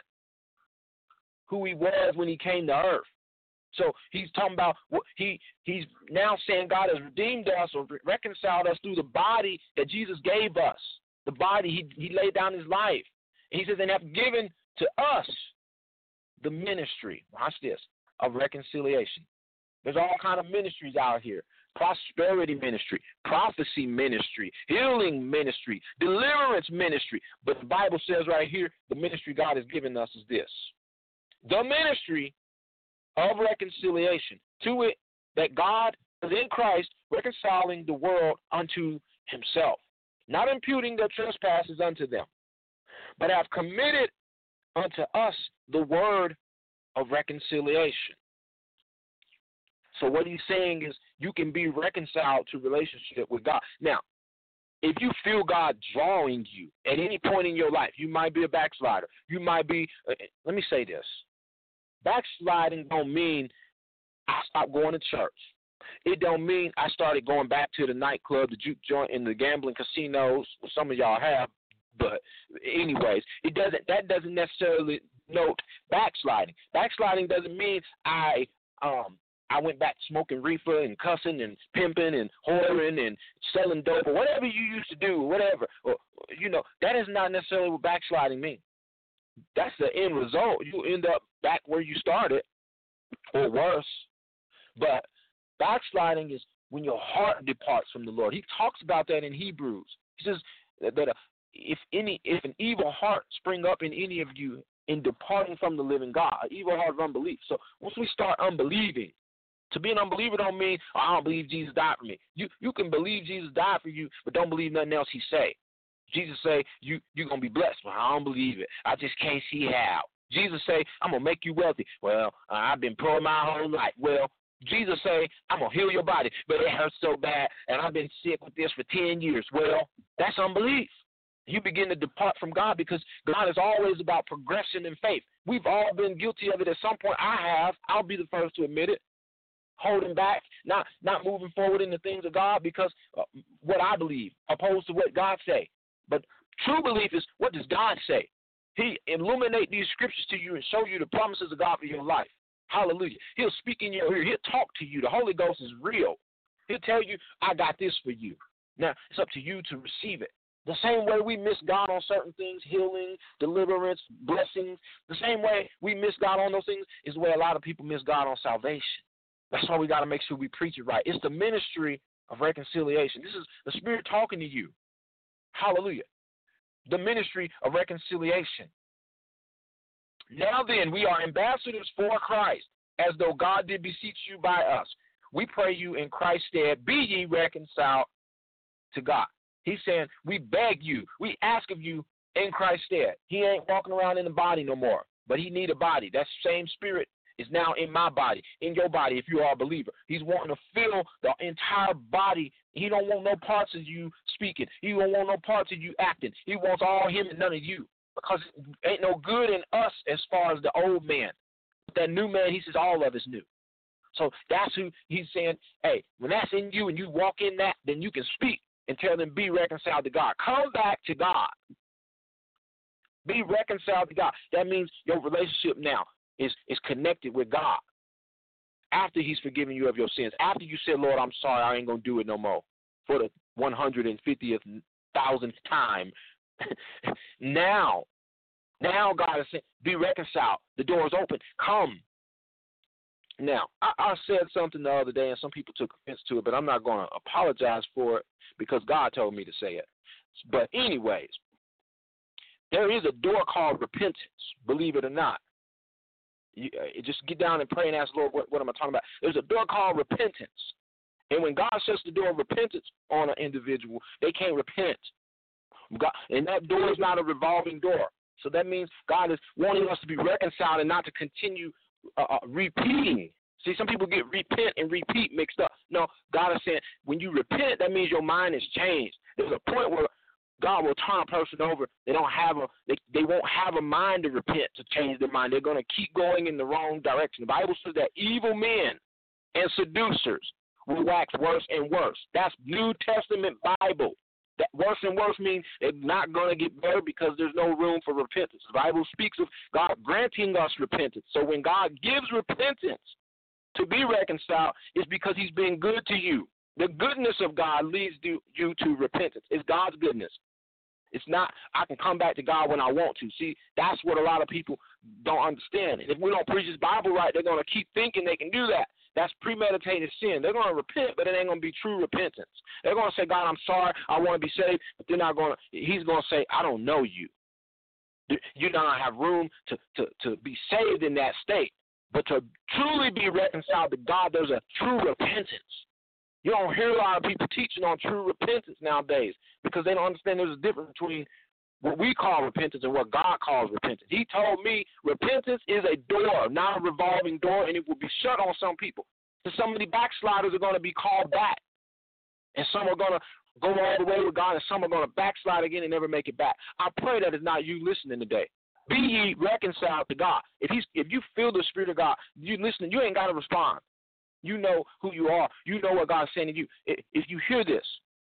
Speaker 2: who he was when he came to earth. So he's talking about what he's now saying God has redeemed us or reconciled us through the body that Jesus gave us. The body, he laid down his life. And he says, and have given to us the ministry, watch this, of reconciliation. There's all kind of ministries out here. Prosperity ministry, prophecy ministry, healing ministry, deliverance ministry. But the Bible says right here, the ministry God has given us is this. The ministry of reconciliation. To it, that God is in Christ reconciling the world unto himself, not imputing their trespasses unto them, but have committed unto us the word of reconciliation. So what he's saying is you can be reconciled to relationship with God. Now, if you feel God drawing you at any point in your life, you might be a backslider. You might be, let me say this. Backsliding don't mean I stopped going to church. It don't mean I started going back to the nightclub, the juke joint, and the gambling casinos. Well, some of y'all have, but anyways, that doesn't necessarily note backsliding. Backsliding doesn't mean I went back smoking reefer and cussing and pimping and whoring and selling dope or whatever you used to do, whatever. Or, that is not necessarily what backsliding means. That's the end result. You end up back where you started or worse. But backsliding is when your heart departs from the Lord. He talks about that in Hebrews. He says that if an evil heart spring up in any of you in departing from the living God, an evil heart of unbelief. So once we start unbelieving, to be an unbeliever don't mean, oh, I don't believe Jesus died for me. You can believe Jesus died for you, but don't believe nothing else he say. Jesus say, you're going to be blessed. Well, I don't believe it. I just can't see how. Jesus say, I'm going to make you wealthy. Well, I've been poor my whole life. Well, Jesus say, I'm going to heal your body, but it hurts so bad, and I've been sick with this for 10 years. Well, that's unbelief. You begin to depart from God because God is always about progression in faith. We've all been guilty of it at some point. I have. I'll be the first to admit it. Holding back, not moving forward in the things of God because what I believe, opposed to what God say. But true belief is, what does God say? He illuminate these scriptures to you and show you the promises of God for your life. Hallelujah. He'll speak in your ear. He'll talk to you. The Holy Ghost is real. He'll tell you, I got this for you. Now, it's up to you to receive it. The same way we miss God on certain things, healing, deliverance, blessings, the same way we miss God on those things is the way a lot of people miss God on salvation. That's why we got to make sure we preach it right. It's the ministry of reconciliation. This is the Spirit talking to you. Hallelujah. The ministry of reconciliation. Now then, we are ambassadors for Christ, as though God did beseech you by us. We pray you in Christ's stead, be ye reconciled to God. He's saying, we beg you, we ask of you in Christ's stead. He ain't walking around in the body no more, but he need a body. That same Spirit is now in my body, in your body if you are a believer. He's wanting to fill the entire body. He don't want no parts of you speaking. He don't want no parts of you acting. He wants all him and none of you because ain't no good in us as far as the old man. That new man, he says all of is new. So that's who he's saying, hey, when that's in you and you walk in that, then you can speak and tell them be reconciled to God. Come back to God. Be reconciled to God. That means your relationship now is connected with God. After he's forgiven you of your sins. After you said, Lord, I'm sorry, I ain't going to do it no more. For the 150,000th time. Now God is saying, be reconciled. The door is open. Come. Now, I said something the other day, and some people took offense to it, but I'm not going to apologize for it because God told me to say it. But anyways, there is a door called repentance, believe it or not. You just get down and pray and ask the Lord, what am I talking about? There's a door called repentance. And when God shuts the door of repentance on an individual, they can't repent. God, and that door is not a revolving door. So that means God is wanting us to be reconciled and not to continue repeating. See, some people get repent and repeat mixed up. No, God is saying when you repent, that means your mind is changed. There's a point where God will turn a person over. They won't have a mind to repent to change their mind. They're going to keep going in the wrong direction. The Bible says that evil men and seducers will wax worse and worse. That's New Testament Bible. That worse and worse means it's not going to get better because there's no room for repentance. The Bible speaks of God granting us repentance. So when God gives repentance to be reconciled, it's because he's been good to you. The goodness of God leads you to repentance. It's God's goodness. It's not, I can come back to God when I want to. See, that's what a lot of people don't understand. And if we don't preach this Bible right, they're going to keep thinking they can do that. That's premeditated sin. They're going to repent, but it ain't going to be true repentance. They're going to say, God, I'm sorry, I want to be saved, but they're not going to, he's going to say, I don't know you. You don't have room to be saved in that state. But to truly be reconciled to God, there's a true repentance. You don't hear a lot of people teaching on true repentance nowadays because they don't understand there's a difference between what we call repentance and what God calls repentance. He told me repentance is a door, not a revolving door, and it will be shut on some people. So some of the backsliders are going to be called back, and some are going to go all the way with God, and some are going to backslide again and never make it back. I pray that it's not you listening today. Be ye reconciled to God. If you feel the Spirit of God, you listening, you ain't got to respond. You know who you are. You know what God's saying to you. If you hear this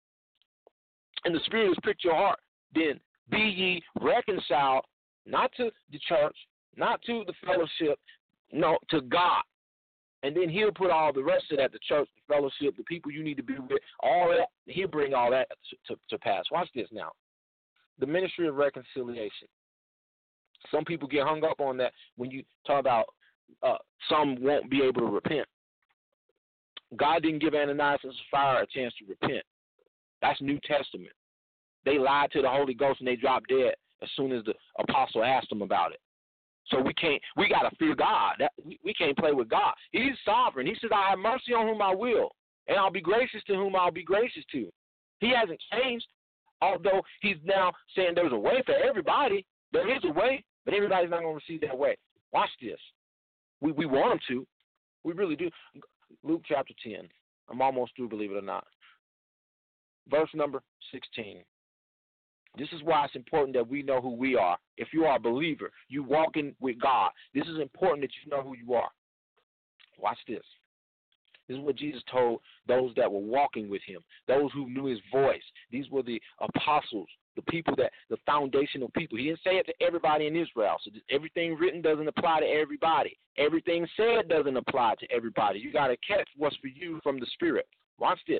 Speaker 2: and the Spirit has pricked your heart, then be ye reconciled, not to the church, not to the fellowship, no, to God. And then he'll put all the rest of that, the church, the fellowship, the people you need to be with, all that, he'll bring all that to pass. Watch this now. The ministry of reconciliation. Some people get hung up on that when you talk about some won't be able to repent. God didn't give Ananias and Sapphira a chance to repent. That's New Testament. They lied to the Holy Ghost and they dropped dead as soon as the apostle asked them about it. So we got to fear God. We can't play with God. He's sovereign. He says, I have mercy on whom I will, and I'll be gracious to whom I'll be gracious to. He hasn't changed, although he's now saying there's a way for everybody. There is a way, but everybody's not going to receive that way. Watch this. We want them to. We really do. Luke chapter 10. I'm almost through, believe it or not. Verse number 16. This is why it's important that we know who we are. If you are a believer, you walking with God. This is important that you know who you are. Watch this. This is what Jesus told those that were walking with him, those who knew his voice. These were the apostles, the people the foundational people. He didn't say it to everybody in Israel. So everything written doesn't apply to everybody. Everything said doesn't apply to everybody. You got to catch what's for you from the Spirit. Watch this.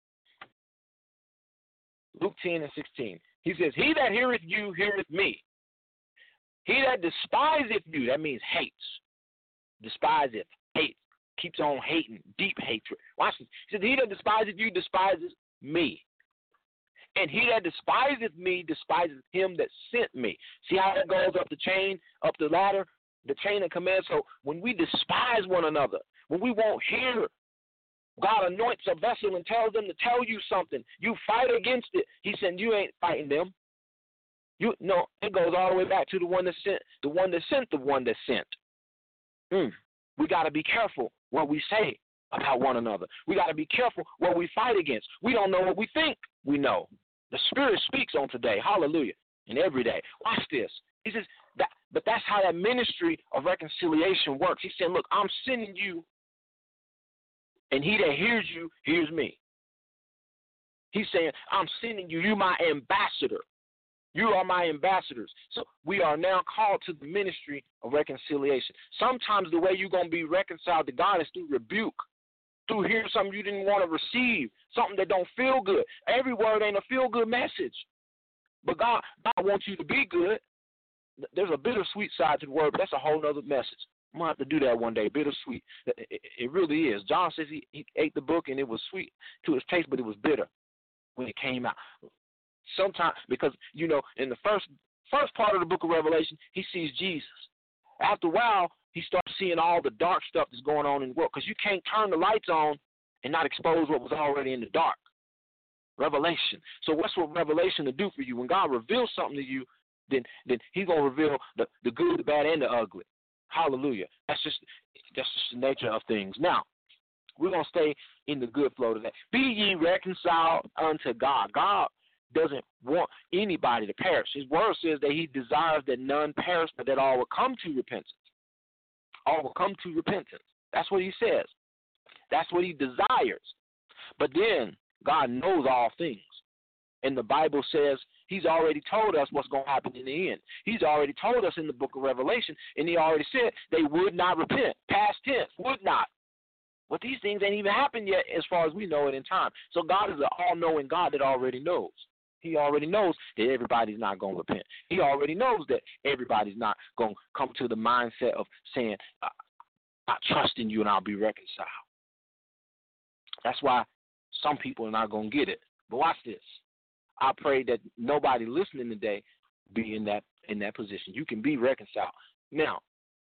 Speaker 2: Luke 10 and 16. He says, he that heareth you heareth me. He that despiseth you, that means hates. Despiseth, hates, keeps on hating, deep hatred. Watch this. He says, he that despiseth you despises me. And he that despiseth me despises him that sent me. See how that goes up the chain, up the ladder, the chain of command. So when we despise one another, when we won't hear, God anoints a vessel and tells them to tell you something. You fight against it. He said, you ain't fighting them. It goes all the way back to the one that sent the one that sent. We got to be careful what we say about one another. We got to be careful what we fight against. We don't know what we think we know. The Spirit speaks on today. Hallelujah. And every day. Watch this. He says, but that's how that ministry of reconciliation works. He said, look, I'm sending you, and he that hears you, hears me. He's saying, I'm sending you. You're my ambassador. You are my ambassadors. So we are now called to the ministry of reconciliation. Sometimes the way you're going to be reconciled to God is through rebuke, through hearing something you didn't want to receive, something that don't feel good. Every word ain't a feel-good message. But God wants you to be good. There's a bittersweet side to the word, but that's a whole other message. I'm going to have to do that one day, bittersweet. It really is. John says he ate the book, and it was sweet to his taste, but it was bitter when it came out. Sometimes, because, in the first part of the book of Revelation, he sees Jesus. After a while, he starts seeing all the dark stuff that's going on in the world, because you can't turn the lights on and not expose what was already in the dark. Revelation. So what's what Revelation to do for you? When God reveals something to you, then he's going to reveal the good, the bad, and the ugly. Hallelujah. That's just the nature of things. Now, we're going to stay in the good flow today. Be ye reconciled unto God. God doesn't want anybody to perish. His word says that he desires that none perish, but that all will come to repentance. All will come to repentance. That's what he says. That's what he desires. But then God knows all things. And the Bible says he's already told us what's going to happen in the end. He's already told us in the book of Revelation, and he already said they would not repent. Past tense, would not. But these things ain't even happened yet as far as we know it in time. So God is an all-knowing God that already knows. He already knows that everybody's not going to repent. He already knows that everybody's not going to come to the mindset of saying, I trust in you and I'll be reconciled. That's why some people are not going to get it. But watch this. I pray that nobody listening today be in that position. You can be reconciled. Now,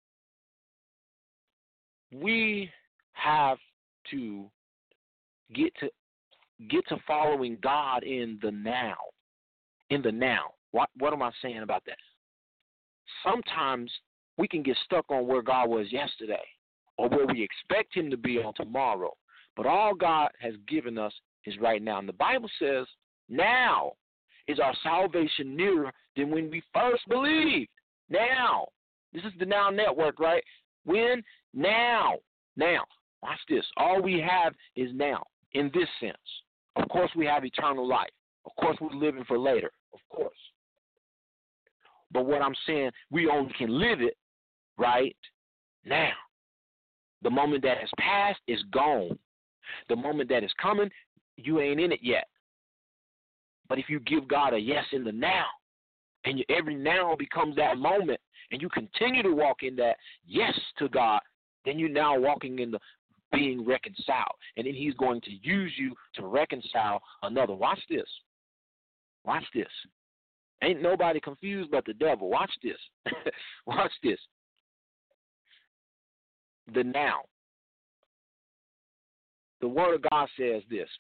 Speaker 2: we have to get to following God in the now. In the now. What am I saying about that? Sometimes we can get stuck on where God was yesterday or where we expect him to be on tomorrow. But all God has given us is right now. And the Bible says, now is our salvation nearer than when we first believed. Now. This is the Now Network, right? When? Now. Now. Watch this. All we have is now in this sense. Of course, we have eternal life. Of course, we're living for later. Of course. But what I'm saying, we only can live it right now. The moment that has passed is gone. The moment that is coming, you ain't in it yet. But if you give God a yes in the now, and every now becomes that moment, and you continue to walk in that yes to God, then you're now walking in the being reconciled. And then he's going to use you to reconcile another. Watch this. Watch this. Ain't nobody confused but the devil. Watch this. Watch this. The now. The word of God says this.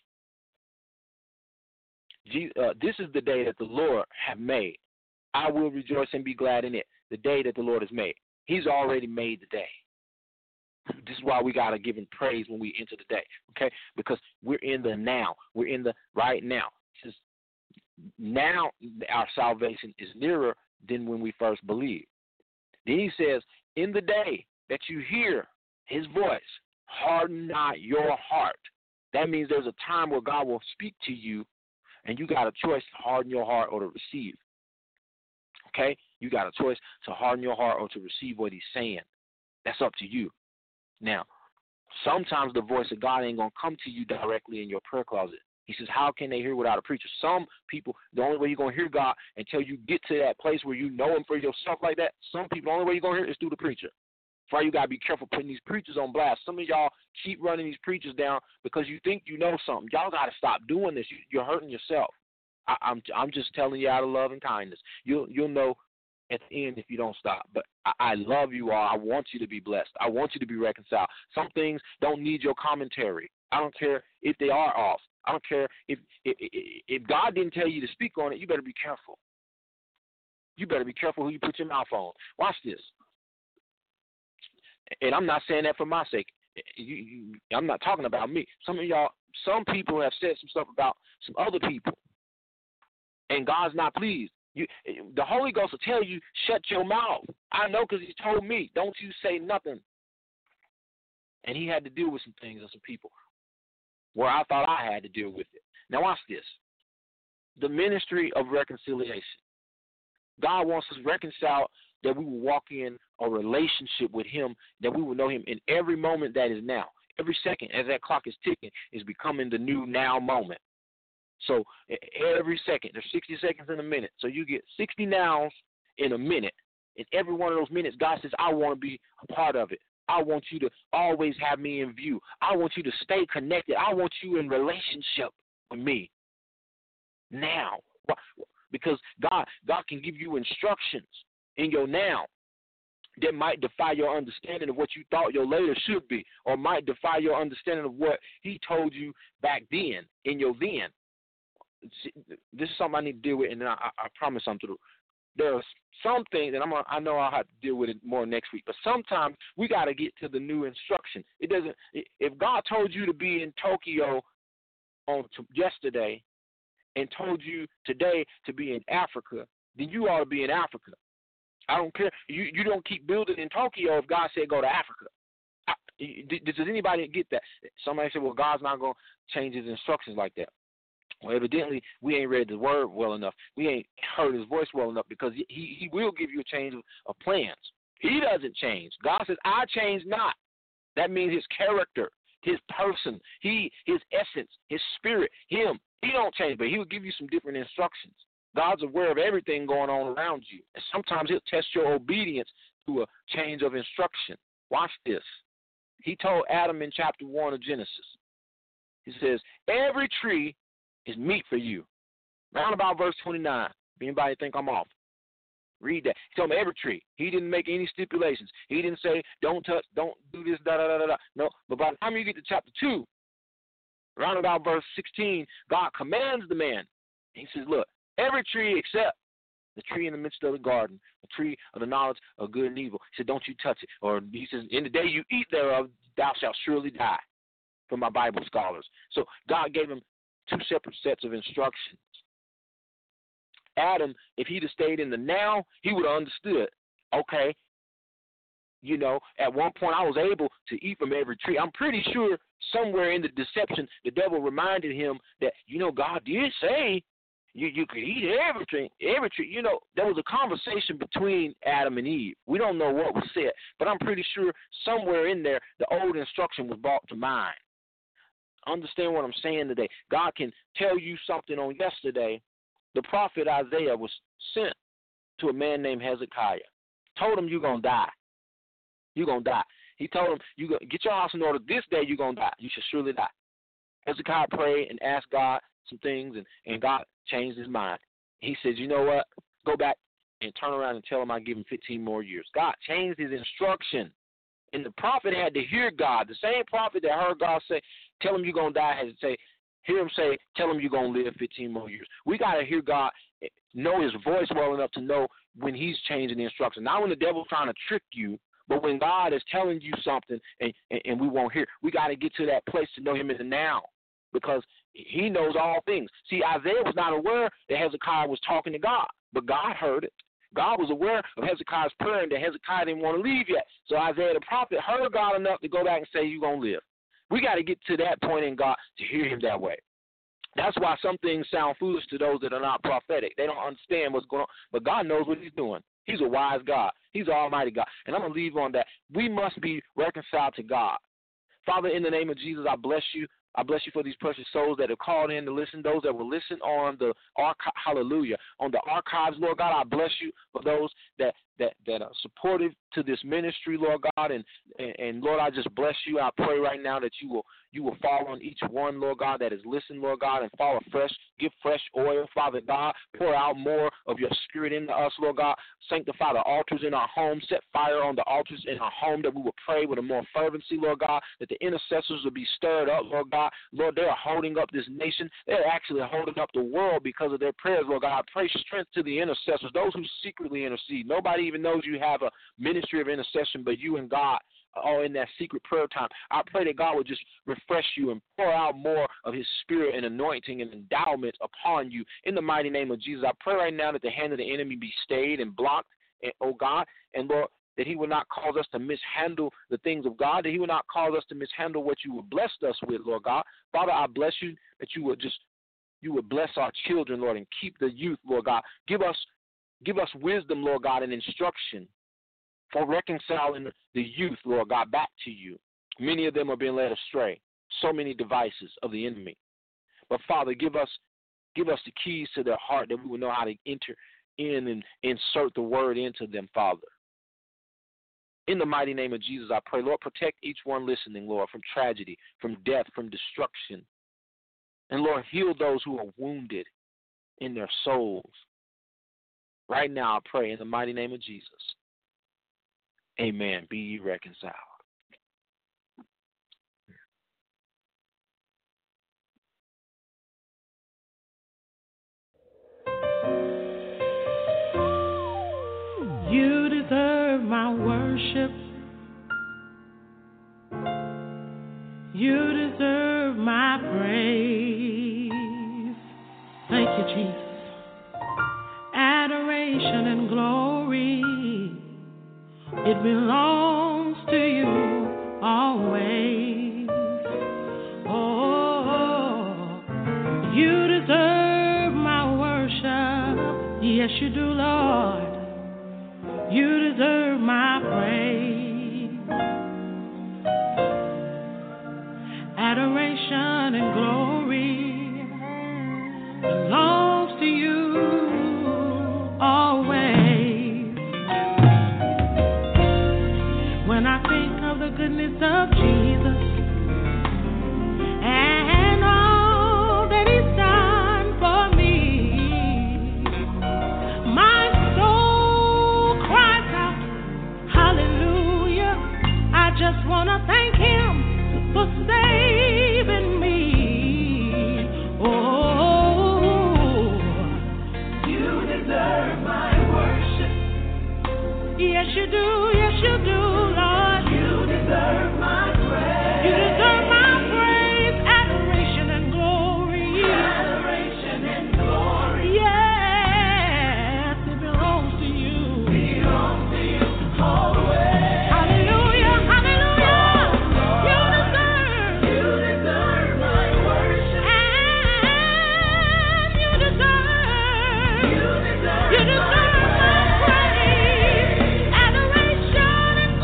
Speaker 2: This is the day that the Lord have made. I will rejoice and be glad in it. The day that the Lord has made. He's already made the day. This is why we got to give him praise when we enter the day, okay? Because we're in the now. We're in the right now. It says, now our salvation is nearer than when we first believed. Then he says, in the day that you hear his voice, harden not your heart. That means there's a time where God will speak to you, and you got a choice to harden your heart or to receive. Okay? You got a choice to harden your heart or to receive what he's saying. That's up to you. Now, sometimes the voice of God ain't going to come to you directly in your prayer closet. He says, how can they hear without a preacher? Some people, the only way you're going to hear God until you get to that place where you know him for yourself like that, some people, the only way you're going to hear it is through the preacher. That's why you got to be careful putting these preachers on blast. Some of y'all keep running these preachers down because you think you know something. Y'all got to stop doing this. You're hurting yourself. I'm just telling you out of love and kindness. You'll know at the end if you don't stop. But I love you all. I want you to be blessed. I want you to be reconciled. Some things don't need your commentary. I don't care if they are off. I don't care if God didn't tell you to speak on it, you better be careful. You better be careful who you put your mouth on. Watch this. And I'm not saying that for my sake. I'm not talking about me. Some people have said some stuff about some other people, and God's not pleased. The Holy Ghost will tell you, shut your mouth. I know because he told me, don't you say nothing. And he had to deal with some things and some people where I thought I had to deal with it. Now watch this. The ministry of reconciliation. God wants us reconciled, that we will walk in a relationship with him, that we will know him in every moment that is now. Every second as that clock is ticking is becoming the new now moment. So every second, there's 60 seconds in a minute. So you get 60 nows in a minute. And every one of those minutes, God says, I want to be a part of it. I want you to always have me in view. I want you to stay connected. I want you in relationship with me now. Because God can give you instructions in your now that might defy your understanding of what you thought your later should be, or might defy your understanding of what he told you back then in your then. See, this is something I need to deal with, and I promise I'm through. There are some things, and I know I'll have to deal with it more next week, but sometimes we got to get to the new instruction. It doesn't. If God told you to be in Tokyo yesterday and told you today to be in Africa, then you ought to be in Africa. I don't care. You don't keep building in Tokyo if God said go to Africa. Does anybody get that? Somebody said, well, God's not going to change his instructions like that. Well, evidently, we ain't read the word well enough. We ain't heard his voice well enough, because he will give you a change of plans. He doesn't change. God says, I change not. That means his character, his person, his essence, his spirit, him. He don't change, but he will give you some different instructions. God's aware of everything going on around you. And sometimes he'll test your obedience through a change of instruction. Watch this. He told Adam in chapter 1 of Genesis. He says, every tree is meat for you. Round about verse 29. If anybody think I'm off, read that. He told me every tree. He didn't make any stipulations. He didn't say, don't touch, don't do this, da-da-da-da-da. No, but by the time you get to chapter 2, round about verse 16, God commands the man. He says, look, every tree except the tree in the midst of the garden, the tree of the knowledge of good and evil. He said, don't you touch it. Or he says, in the day you eat thereof, thou shalt surely die, for my Bible scholars. So God gave him 2 separate sets of instructions. Adam, if he'd have stayed in the now, he would have understood, okay, at one point I was able to eat from every tree. I'm pretty sure somewhere in the deception, the devil reminded him that, God did say you could eat every tree. There was a conversation between Adam and Eve. We don't know what was said, but I'm pretty sure somewhere in there, the old instruction was brought to mind. Understand what I'm saying today. God can tell you something on yesterday. The prophet Isaiah was sent to a man named Hezekiah. Told him you're going to die. You're going to die. He told him, "You go, get your house in order. This day you're going to die. You should surely die." Hezekiah prayed and asked God some things, and God changed his mind. He said, "You know what? Go back and turn around and tell him I give him 15 more years." God changed his instruction. And the prophet had to hear God. The same prophet that heard God say, "Tell him you're going to die," had to say, hear him say, "Tell him you're going to live 15 more years." We got to hear God, know his voice well enough to know when he's changing the instruction. Not when the devil's trying to trick you, but when God is telling you something and we won't hear. We got to get to that place to know him in the now, because he knows all things. See, Isaiah was not aware that Hezekiah was talking to God, but God heard it. God was aware of Hezekiah's prayer and that Hezekiah didn't want to leave yet. So Isaiah the prophet heard God enough to go back and say, "You're going to live." We got to get to that point in God to hear him that way. That's why some things sound foolish to those that are not prophetic. They don't understand what's going on, but God knows what he's doing. He's a wise God. He's an almighty God. And I'm going to leave on that. We must be reconciled to God. Father, in the name of Jesus, I bless you. I bless you for these precious souls that have called in to listen, those that will listen on the on the archives, Lord God. I bless you for those that are supportive to this ministry, Lord God. And Lord, I just bless you. I pray right now that you will fall on each one, Lord God, that is listening, Lord God, and fall afresh. Give fresh oil, Father God. Pour out more of your spirit into us, Lord God. Sanctify the altars in our home. Set fire on the altars in our home, that we will pray with a more fervency, Lord God, that the intercessors will be stirred up, Lord God. Lord, they are holding up this nation. They're actually holding up the world because of their prayers, Lord God. I pray strength to the intercessors, those who secretly intercede. Nobody even knows you have a ministry of intercession but you and God. All in that secret prayer time. I pray that God would just refresh you and pour out more of his spirit and anointing and endowment upon you. In the mighty name of Jesus, I pray right now that the hand of the enemy be stayed and blocked, oh God, and Lord, that he will not cause us to mishandle the things of God, that he will not cause us to mishandle what you have blessed us with, Lord God. Father, I bless you that you would bless our children, Lord, and keep the youth, Lord God. Give us wisdom, Lord God, and instruction for reconciling the youth, Lord God, back to you. Many of them are being led astray. So many devices of the enemy. But Father, give us the keys to their heart, that we will know how to enter in and insert the word into them, Father. In the mighty name of Jesus, I pray, Lord, protect each one listening, Lord, from tragedy, from death, from destruction. And Lord, heal those who are wounded in their souls. Right now, I pray in the mighty name of Jesus. Amen. Be ye reconciled.
Speaker 5: You deserve my worship. You deserve my praise. Thank you, Jesus. Adoration and glory, it belongs to you always. Oh, you deserve my worship. Yes, you do, Lord. You deserve my praise. Adoration and glory belongs to you always. When I think of the goodness of Jesus and all that he's done for me, my soul cries out, hallelujah. I just want to thank him for saving me. Oh, you deserve my worship. Yes, you do. Yes, you do, Lord. You deserve my praise. You deserve my praise, adoration and glory. Adoration and glory. Yes, it belongs to you. Belongs to you always. Hallelujah, hallelujah. You deserve my worship. And you deserve my praise, adoration and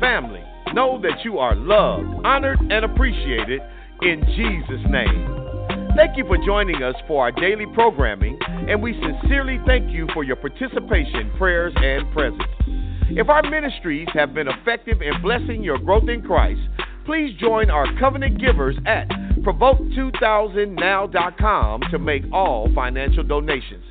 Speaker 4: family, know that you are loved, honored, and appreciated in Jesus' name. Thank you for joining us for our daily programming, and we sincerely thank you for your participation, prayers, and presence. If our ministries have been effective in blessing your growth in Christ, please join our covenant givers at Provoke2000now.com to make all financial donations.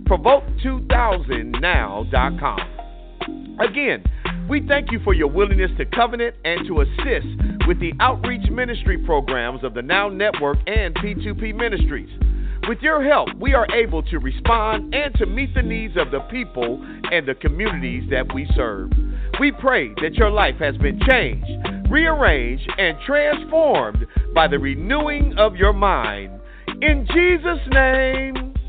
Speaker 4: Provoke2000now.com. Again, we thank you for your willingness to covenant and to assist with the outreach ministry programs of the Now Network and P2P Ministries. With your help, we are able to respond and to meet the needs of the people and the communities that we serve. We pray that your life has been changed, rearranged, and transformed by the renewing of your mind. In Jesus' name.